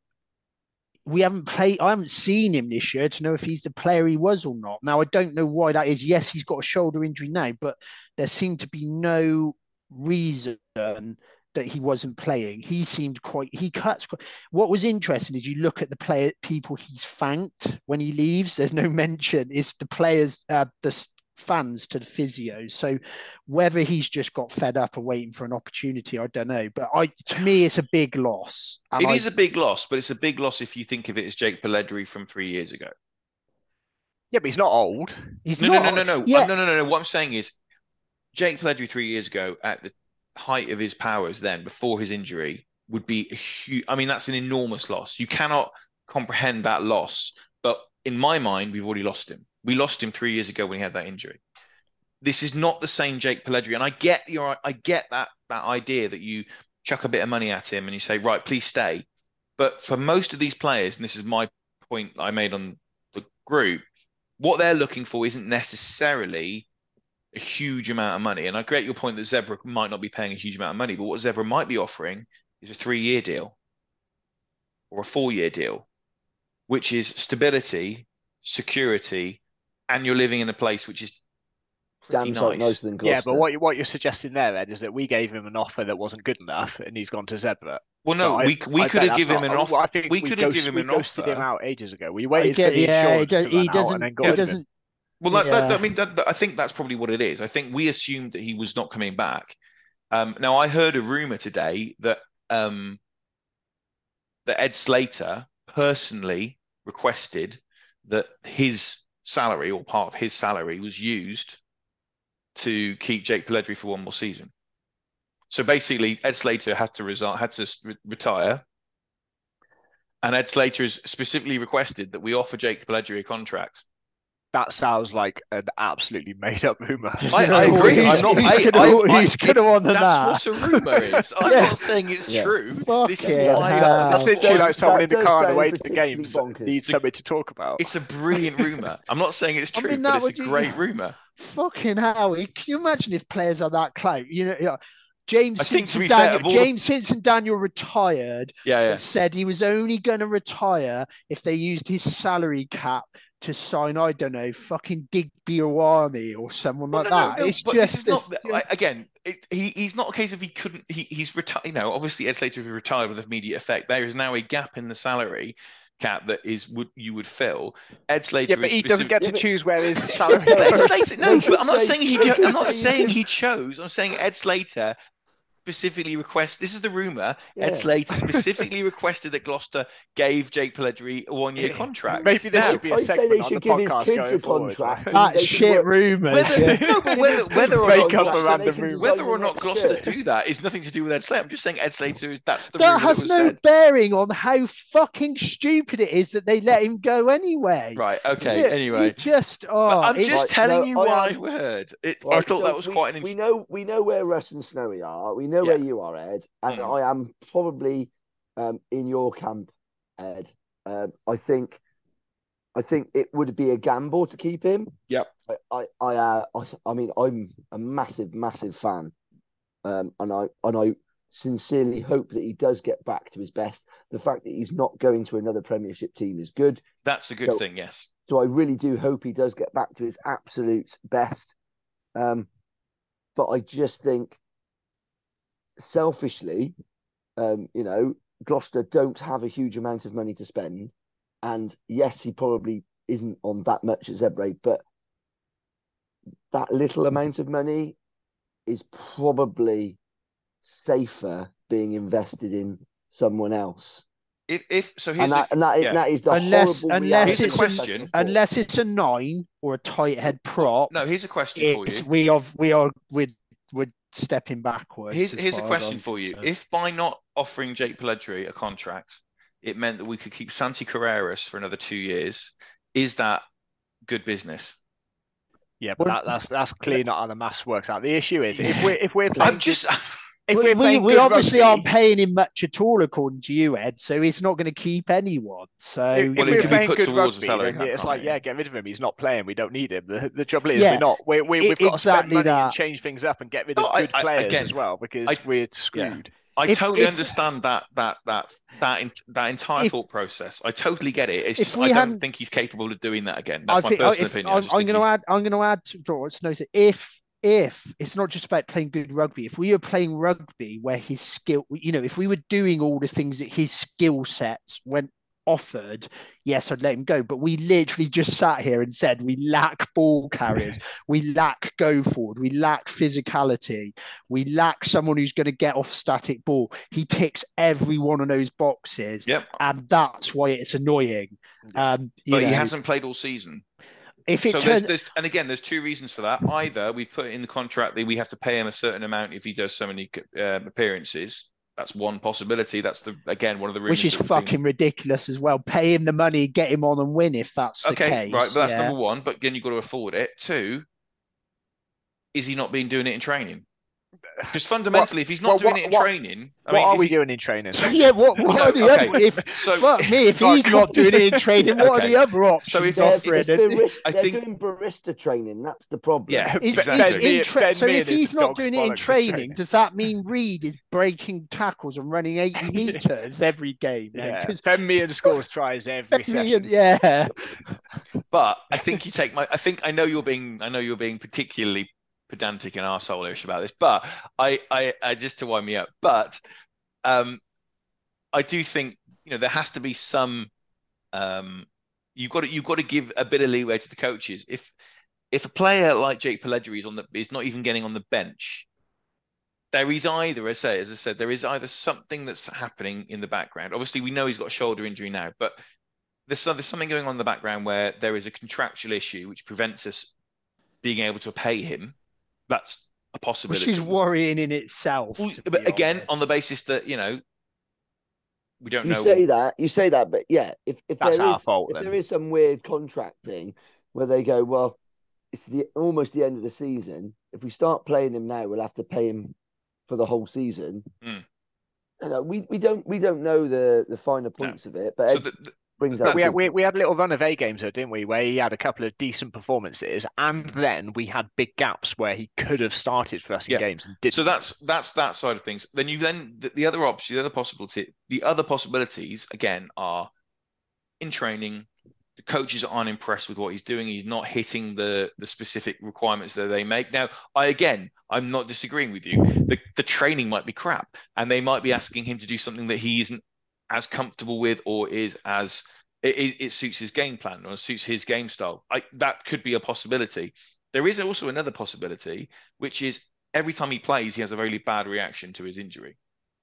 we haven't played, I haven't seen him this year to know if he's the player he was or not. Now, I don't know why that is. Yes, he's got a shoulder injury now, but there seemed to be no reason that he wasn't playing. He seemed quite, he cuts. What was interesting is you look at the player, people he's thanked when he leaves, there's no mention. It's the players, uh, the fans to the physios. So whether he's just got fed up or waiting for an opportunity, I don't know. But I, to me, it's a big loss. And it I, is a big loss, but it's a big loss if you think of it as Jake Pledry from three years ago. Yeah, but he's not old. He's no, not. No, no, no, no, yeah. no, no, no, no. What I'm saying is Jake Pledry three years ago at the height of his powers then, before his injury, would be a huge, I mean, that's an enormous loss. You cannot comprehend that loss. But in my mind, we've already lost him. We lost him three years ago when he had that injury. This is not the same Jake Pledry. And I get your, I get that, that idea that you chuck a bit of money at him and you say, right, please stay. But for most of these players, and this is my point I made on the group, what they're looking for isn't necessarily a huge amount of money. And I get your point that Zebra might not be paying a huge amount of money, but what Zebra might be offering is a three-year deal or a four-year deal, which is stability, security, and you're living in a place which is pretty Damn nice. nicer than Gloucester. Yeah, but what, what you're suggesting there, Ed, is that we gave him an offer that wasn't good enough and he's gone to Zebra. Well, no, I, we we I could have given not, him an offer. I think we, we could have ghost, given him we an ghosted offer. him out ages ago. We waited get, for the yeah, insurance he, does, to he run doesn't. out and then got he rid doesn't. Well, that, yeah. that, I mean, that, that, I think that's probably what it is. I think we assumed that he was not coming back. Um, now, I heard a rumor today that um, that Ed Slater personally requested that his salary or part of his salary was used to keep Jake Pledry for one more season. So basically, Ed Slater had to resign, had to re- retire, and Ed Slater has specifically requested that we offer Jake Pledry a contract. That sounds like an absolutely made-up rumor. I, I agree. I'm not. Who's I, gonna, I, I, who's gonna want that? That's what a rumor is. I'm Yeah. not saying it's Yeah. true. Fuck This it, is why. hell. That's literally like someone in the does car on the sound way to the particularly games bonkers. needs something to talk about. It's a brilliant rumor. I'm not saying it's I true, mean, but that it's would a be- great rumor. Fucking hell! Can you imagine if players are that clout? You know, you know James I think, to Simpson, be fair, Daniel, of all the- James Simpson Daniel retired, Yeah, yeah. but said he was only going to retire if they used his salary cap to sign, I don't know, fucking Digby Owani or someone Well, like no, no, that. no, It's but just this is not this- like, again. It, he he's not a case of he couldn't. He he's retired. You know, obviously Ed Slater is retired with immediate effect. There is now a gap in the salary cap that is would you would fill. Ed Slater, Yeah, but is he doesn't specific- get to Yeah, but- choose where his salary But Ed goes. Slater, no, They but could I'm not say- saying he. they Cho- could I'm not say- saying he chose. I'm saying Ed Slater specifically request. This is the rumor. Yeah. Ed Slater specifically requested that Gloucester gave Jake Pledry a one-year contract. Maybe there Now, should be a I say segment they on should the give his podcast kids a going forward. contract. That's They could shit work- rumours. Whether, yeah. no, but whether, whether or Make not up a Gloucester, random can rumor. design whether the or not next Gloucester shirt. do that is nothing to do with Ed Slater. I'm just saying Ed Slater. That's the That rumor has that was no said. bearing on how fucking stupid it is that they let him go anyway. Right. Okay. Yeah, anyway, he just oh, but I'm it- just Right, telling no, you I what am- I heard. It, I Right, thought so that was we, quite an we interesting. know we know where Russ and Snowy are. We know Yeah. where you are, Ed, and Mm. I am probably um, in your camp, Ed. Um, I think I think it would be a gamble to keep him. Yep. I I I, uh, I, I mean I'm a massive massive fan um, and I and I sincerely hope that he does get back to his best. The fact that he's not going to another Premiership team is good. That's a good so, thing, yes. So I really do hope he does get back to his absolute best. Um, but I just think, selfishly, um, you know, Gloucester don't have a huge amount of money to spend. And yes, he probably isn't on that much at Zebre, but that little amount of money is probably safer being invested in someone else. If, if so, And here's that, a, and that, yeah. that is the Unless- horrible unless reality it's of a professional question- sport. Unless it's a nine or a tight head prop, no. Here's a question for it's, you. we are we are we're, we're stepping backwards. Here's as here's a far as question I'm for you. concerned. If by not offering Jake Pelledri a contract, it meant that we could keep Santi Carreras for another two years, is that good business? Yeah, but Well, that, that's that's clearly not how the maths works out. The issue is if Yeah. we're if we're playing I'm just. if we, we're we, playing we good obviously rugby, aren't paying him much at all, according to you, Ed. So he's not going to keep anyone. So If, Well, if he we're can be playing put good towards a rugby, salary then cap, it's can't like, he? yeah, get rid of him. He's not playing. We don't need him. The, the trouble is, Yeah, we're not. We, we, I- we've got to spend exactly money that. and change things up and get rid No, of I- good I- players again, as well because I- we're screwed. I If- totally if- understand that that that that in, that entire If- thought process. I totally get it. It's if just we I don't hadn't- think he's capable of doing that again. That's I my think personal if, opinion. I I'm, just I'm think going to he's- add. I'm going to add to what Snow said. If if it's not just about playing good rugby, if we were playing rugby where his skill, you know, if we were doing all the things that his skill sets went offered, yes, I'd let him go. But we literally just sat here and said we lack ball carriers, we lack go forward, we lack physicality, we lack someone who's going to get off static ball. He ticks every one of those boxes, Yep. and that's why it's annoying. Um, you But know, he hasn't played all season. If it So turns, there's, there's, and again, there's two reasons for that. Either we've put in the contract that we have to pay him a certain amount if he does so many uh, appearances. That's one possibility. That's the again one of the which rumors is that have been- fucking ridiculous as well. Pay him the money, get him on and win if that's the okay, case. right. But that's yeah. number one. But again, you've got to afford it. Two, is he not been doing it in training? Because fundamentally, if he's not well, doing what- it in what- training, I what mean, are if we he- doing in training? So, yeah, what, what No, are the okay. other? If So- fuck me, if Right, he's come not doing it in training, what Okay. are the other options? if- They're, if- offering? it's barista, I they're think- doing barista training. That's the problem. Yeah, Is, exactly. is in Ben tra- Mears- so Ben if Mears he's is not dog's doing it in bollocks for training, training. does that mean Reed is breaking tackles and running eighty meters every game? Then? Yeah, 'Cause Ben Meehan scores tries every me session. and- yeah, But I think you take my. I think I know you're being. I know you're being particularly pedantic and arsehole-ish about this. But I, I, I just to wind me up. But um, I do think you know there has to be some. Um, you've got to you've got to give a bit of leeway to the coaches. If if a player like Jake Pelledri is on the is not even getting on the bench, there is either, as I say, as I said, there is either something that's happening in the background. Obviously, we know he's got a shoulder injury now, but there's, there's something going on in the background where there is a contractual issue which prevents us being able to pay him. That's a possibility. which is worrying in itself. Well, to but be again, honest. on the basis that you know we don't You know. say that, you say that, but yeah, if if That's there our is fault if then. there is some weird contract thing where they go, well, it's the almost the end of the season. If we start playing him now, we'll have to pay him for the whole season. Mm. You know, we, we don't we don't know the the finer points of it, but So Ed the, the, brings that- up We had, good- we, we had a little run of A games though, didn't we? Where he had a couple of decent performances, and then we had big gaps where he could have started for us in Yeah. games and didn't. so that's that's that side of things. Then you then the, the other option, the other possibility, the other possibilities again are in training. The coaches aren't impressed with what he's doing. He's not hitting the the specific requirements that they make. Now, I again, I'm not disagreeing with you. The the training might be crap, and they might be asking him to do something that he isn't as comfortable with, or is as it, it, it suits his game plan or suits his game style. I, that could be a possibility. There is also another possibility, which is every time he plays, he has a very bad reaction to his injury.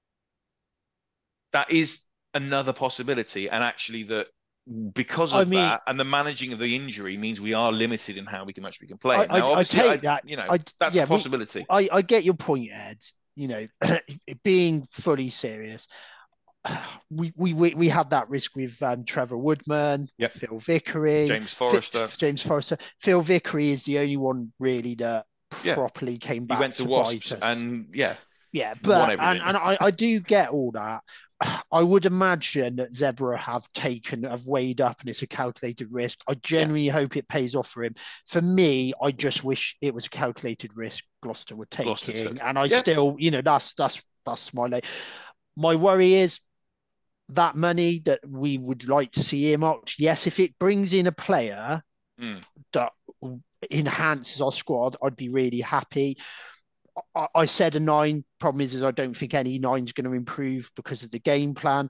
That is another possibility, and actually that. Because of I mean- that, and the managing of the injury means we are limited in how we can much we can play. I- Now, I- I obviously, take I- that. You know, I- that's yeah, a we- possibility. I, I get your point, Ed. You know, being fully serious, we we we, we had that risk with um, Trevor Woodman, Yep. Phil Vickery, James Fi- Forrester. James Forrester. Phil Vickery is the only one really that Yeah. properly came He back went to to Wasps, bite us. and yeah, Yeah, won but everything. and, and I, I do get all that, I would imagine that Zebra have taken, have weighed up, and it's a calculated risk. I genuinely yeah. hope it pays off for him. For me, I just wish it was a calculated risk Gloucester were taking, Gloucester and I yeah. still, you know, that's that's that's my like. My worry is that money that we would like to see earmarked. Yes, if it brings in a player mm. that enhances our squad, I'd be really happy. I, I said a nine. Problem is, is I don't think any nine's going to improve because of the game plan.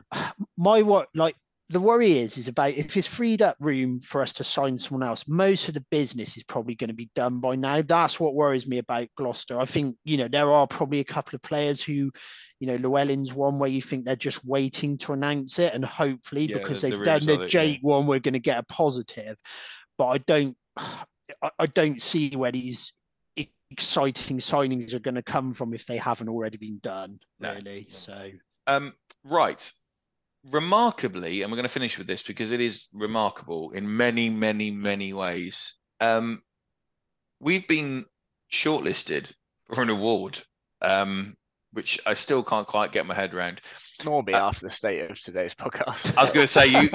My what like the worry is is about if it's freed up room for us to sign someone else. Most of the business is probably going to be done by now. That's what worries me about Gloucester. I think you know there are probably a couple of players who. You know, Llewellyn's one where you think they're just waiting to announce it, and hopefully yeah, because they've the done the Jake yeah. one, we're going to get a positive. But I don't, I don't see where these exciting signings are going to come from if they haven't already been done. Really, no. so um, right. Remarkably, and we're going to finish with this because it is remarkable in many, many, many ways. Um, we've been shortlisted for an award. Um, which I still can't quite get my head around. Nor me uh, after the state of today's podcast. I was going to say, you.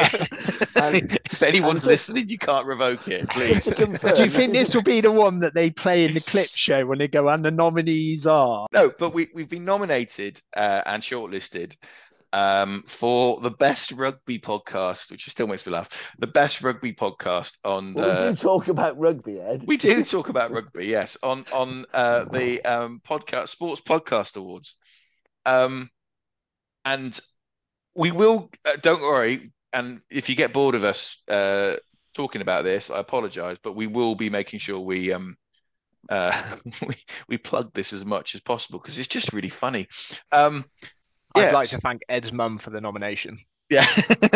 if anyone's just, listening, you can't revoke it, please. Do you think this will be the one that they play in the clip show when they go, and the nominees are? No, but we, we've been nominated uh, and shortlisted um, for the best rugby podcast, which still makes me laugh. The best rugby podcast on. Well, the... we do talk about rugby, Ed. We do talk about rugby, yes, on on uh, the um, podcast Sports Podcast Awards, um, and we will. Uh, don't worry, and if you get bored of us uh, talking about this, I apologise, but we will be making sure we um uh, we we plug this as much as possible because it's just really funny. Um, I'd yes. like to thank Ed's mum for the nomination. Yeah.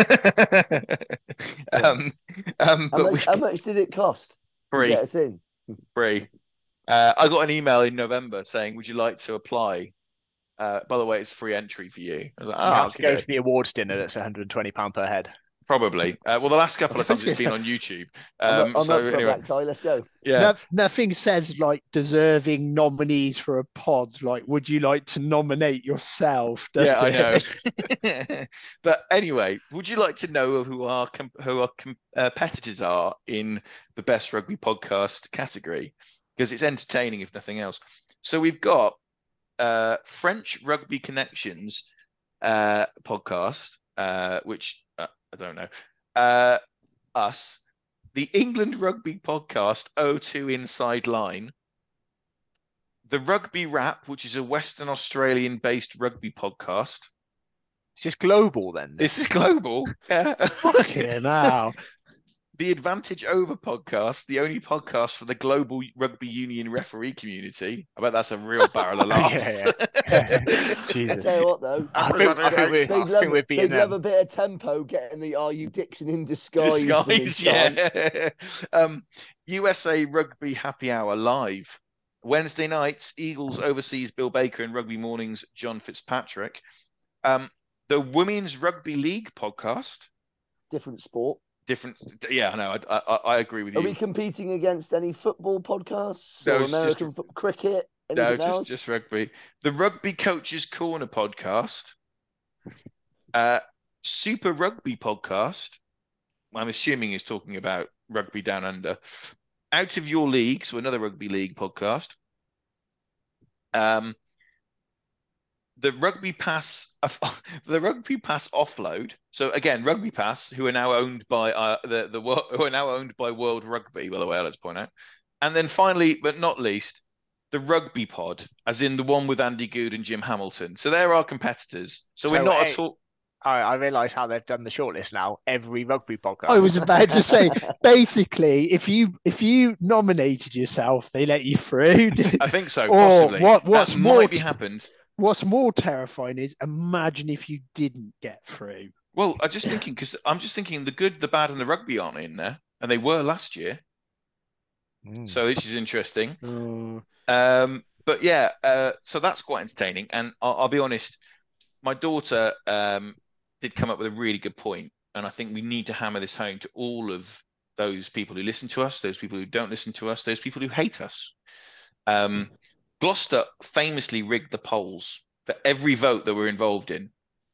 um, um, how, but much, we... how much did it cost? Free. To get us in? Free. Uh, I got an email in November saying, "Would you like to apply?" Uh, by the way, it's free entry for you. I was like, oh, okay. Go to the awards dinner. That's one hundred and twenty pounds per head. Probably. Uh, well, the last couple of times it's been on YouTube. Um, I'm, I'm so up for anyway, black tie. Let's go. Yeah. No, nothing says like deserving nominees for a pod. Like, would you like to nominate yourself? Does yeah, it? I know. But anyway, would you like to know who our who our competitors are in the best rugby podcast category? Because it's entertaining, if nothing else. So we've got uh, French Rugby Connections uh, podcast, uh, which. Uh, I don't know. Uh, us, the England Rugby Podcast, O two Inside Line, the Rugby Rap, which is a Western Australian-based rugby podcast. It's just global, then. This is global. Yeah. Fucking hell. The Advantage Over podcast, the only podcast for the global rugby union referee community. I bet that's a real barrel of laughs. yeah, yeah. I tell you what, though, I think, I think we're, they'd, I love, think we're they'd love a bit of tempo getting the Are You Dixon in disguise? Disguise, yeah. um, U S A Rugby Happy Hour live. Wednesday nights, Eagles Overseas Bill Baker and Rugby Mornings John Fitzpatrick. Um, the Women's Rugby League podcast. Different sport. Different, yeah, I know. I, I I agree with you. Are we competing against any football podcasts no, or American just, fo- cricket? No, just else? just rugby. The Rugby Coaches Corner podcast, uh, Super Rugby podcast. I'm assuming he's talking about rugby down under. Out of Your League, so another rugby league podcast. Um, the Rugby Pass, the Rugby Pass offload. So again, Rugby Pass, who are now owned by uh, the the who are now owned by World Rugby. By the way, let's point out. And then finally, but not least, the Rugby Pod, as in the one with Andy Good and Jim Hamilton. So they're our competitors. So we're oh, not hey, at all. I, I realise how they've done the shortlist now. Every rugby podcast. I was about to say, basically, if you if you nominated yourself, they let you through. I think so. Or Possibly. what? What's that more might be happened. What's more terrifying is imagine if you didn't get through. Well, I'm just thinking because I'm just thinking the good, the bad, and the rugby aren't in there, and they were last year. Mm. So this is interesting. Mm. Um, but yeah, uh, so that's quite entertaining. And I'll, I'll be honest, my daughter um, did come up with a really good point, and I think we need to hammer this home to all of those people who listen to us, those people who don't listen to us, those people who hate us. Um, Gloucester famously rigged the polls for every vote that we're involved in.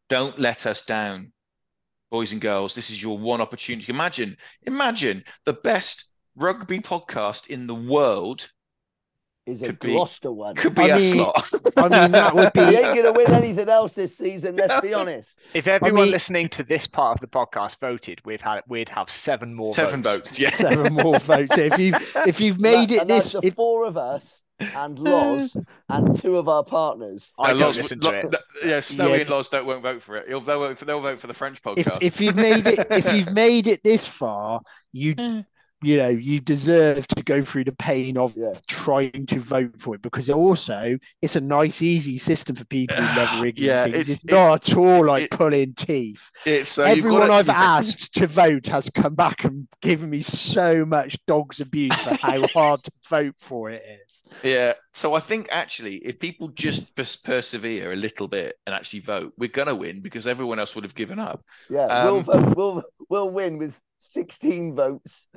Don't let us down, boys and girls. This is your one opportunity. Imagine, imagine the best rugby podcast in the world Is a could be Gloucester one. could be I a mean- slot. I mean, that would We be ain't going to win anything else this season, let's be honest. If everyone mean- listening to this part of the podcast voted, we'd have we'd have seven more Seven votes. votes. Yeah. seven more votes. If you if you've made That- it and that's this, the if, four of us and Loz and two of our partners. I No, don't Loz- listen Lo- to it. Lo- yeah, Snowy Yeah. and Loz don't won't vote for it. They'll, they'll vote for they'll vote for the French if podcast. if you've made it if you've made it this far, you you know you deserve to go through the pain of Yeah. trying to vote for it, because also it's a nice easy system for people who love rigging Yeah, things. it's- It's, not at all like it- pulling teeth. it's so you've Everyone gotta- I've you've- asked to vote has come back and given me so much dog's abuse for how hard to vote for it is. Yeah. So I think actually, if people just pers- persevere a little bit and actually vote, we're gonna win because everyone else would have given up. Yeah, Um, we'll vote, we'll we'll win with sixteen votes.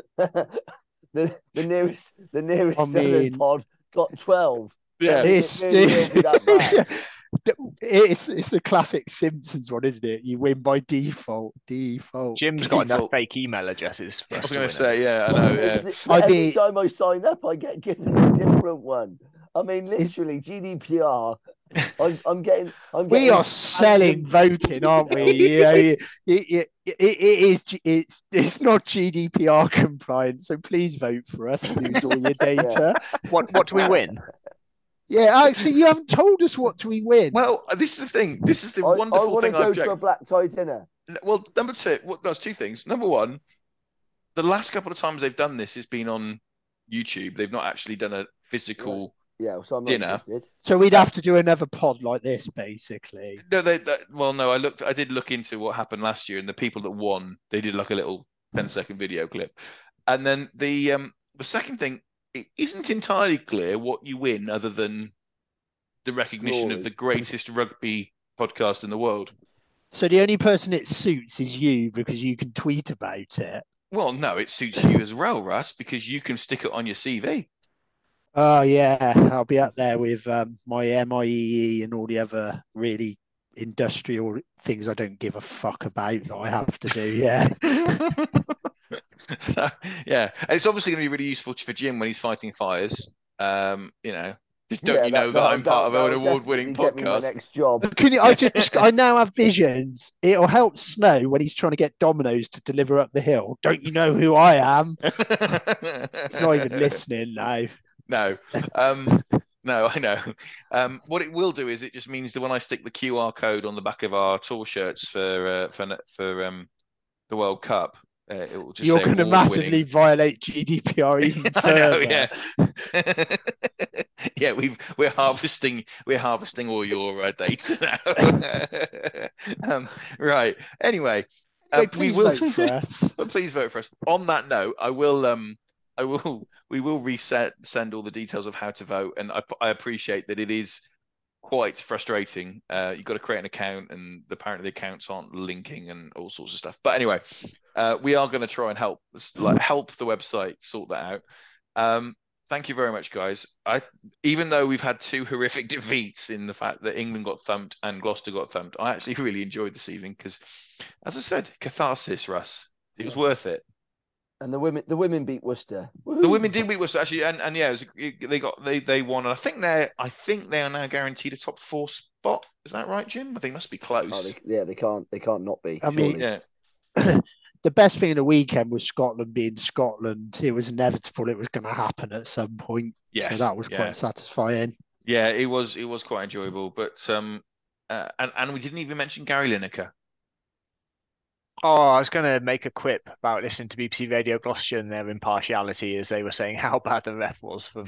the the nearest the nearest I other mean- pod got twelve. Yeah. It's, It really will be that bad. it's it's a classic Simpsons one, isn't it? You win by default. Default. Jim's got enough Default. fake email addresses for I us was to gonna win it. say, yeah, I know. Yeah. I Every mean- time I sign up, I get given a different one. I mean, literally G D P R. I'm, I'm getting. I'm We getting are selling voting, aren't we? You know, it, it, it, it is. It's it's not G D P R compliant, so please vote for us and use all your data. What what do we win? Yeah, actually, you haven't told us what do we win. Well, this is the thing. This is the I, I wonderful want to thing go I've to a checked. black tie dinner. Well, number two, well, there's two things. Number one, the last couple of times they've done this has been on YouTube. They've not actually done a physical. Yeah, so I'm not Dinner. interested. So we'd have to do another pod like this, basically. No, they, they. Well, no, I looked. I did look into what happened last year, and the people that won, they did like a little ten second video clip, and then the um the second thing, it isn't entirely clear what you win other than the recognition Glory. of the greatest rugby podcast in the world. So the only person it suits is you, because you can tweet about it. Well, no, it suits you as well, Russ, because you can stick it on your C V. Oh yeah, I'll be up there with um, my M I E E and all the other really industrial things I don't give a fuck about that I have to do. Yeah. So yeah, and it's obviously going to be really useful for Jim when he's fighting fires. Um, you know, don't Yeah, you know that, that- I'm that- part of that an would award-winning definitely get me my podcast? next job. Can you, I just I now have visions. It'll help Snow when he's trying to get Domino's to deliver up the hill. Don't you know who I am? He's not even listening now. No, um, no, I know. Um, what it will do is it just means that when I stick the Q R code on the back of our tour shirts for uh, for for um, the World Cup, uh, it will just You're say going to award-winning. massively violate G D P R even I further. know, yeah, yeah. We've we're harvesting we're harvesting all your uh, data now. um, right. Anyway, um, Wait, please we will. vote for us. But please vote for us. On that note, I will um I will we will reset send all the details of how to vote, and I, I appreciate that it is quite frustrating. Uh, you've got to create an account, and apparently the accounts aren't linking and all sorts of stuff. But anyway, uh, we are going to try and help like help the website sort that out. Um, thank you very much, guys. I even though we've had two horrific defeats in the fact that England got thumped and Gloucester got thumped, I actually really enjoyed this evening because, as I said, catharsis, Russ. It was worth it. And the women, the women beat Worcester. The women did beat Worcester actually, and, and yeah, it was, they got they they won, and I think they're I think they are now guaranteed a top four spot. Is that right, Jim? I think it must be Oh, close. they, yeah, they can't. They can't not be. I mean, surely. Yeah, The best thing in the weekend was Scotland being Scotland. It was inevitable it was going to happen at some point. yes, So that was yeah. quite satisfying. Yeah, it was it was quite enjoyable, but um, uh, and and we didn't even mention Gary Lineker. Oh, I was going to make a quip about listening to B B C Radio Gloucester and their impartiality as they were saying how bad the ref was from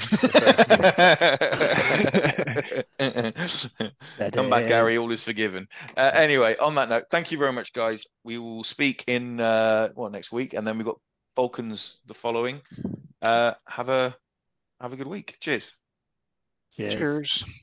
the first minute. Come back, Gary. All is forgiven. Uh, anyway, on that note, thank you very much, guys. We will speak in uh, well next week, and then we've got Falcons the following. Uh, have a have a good week. Cheers. Cheers. Cheers.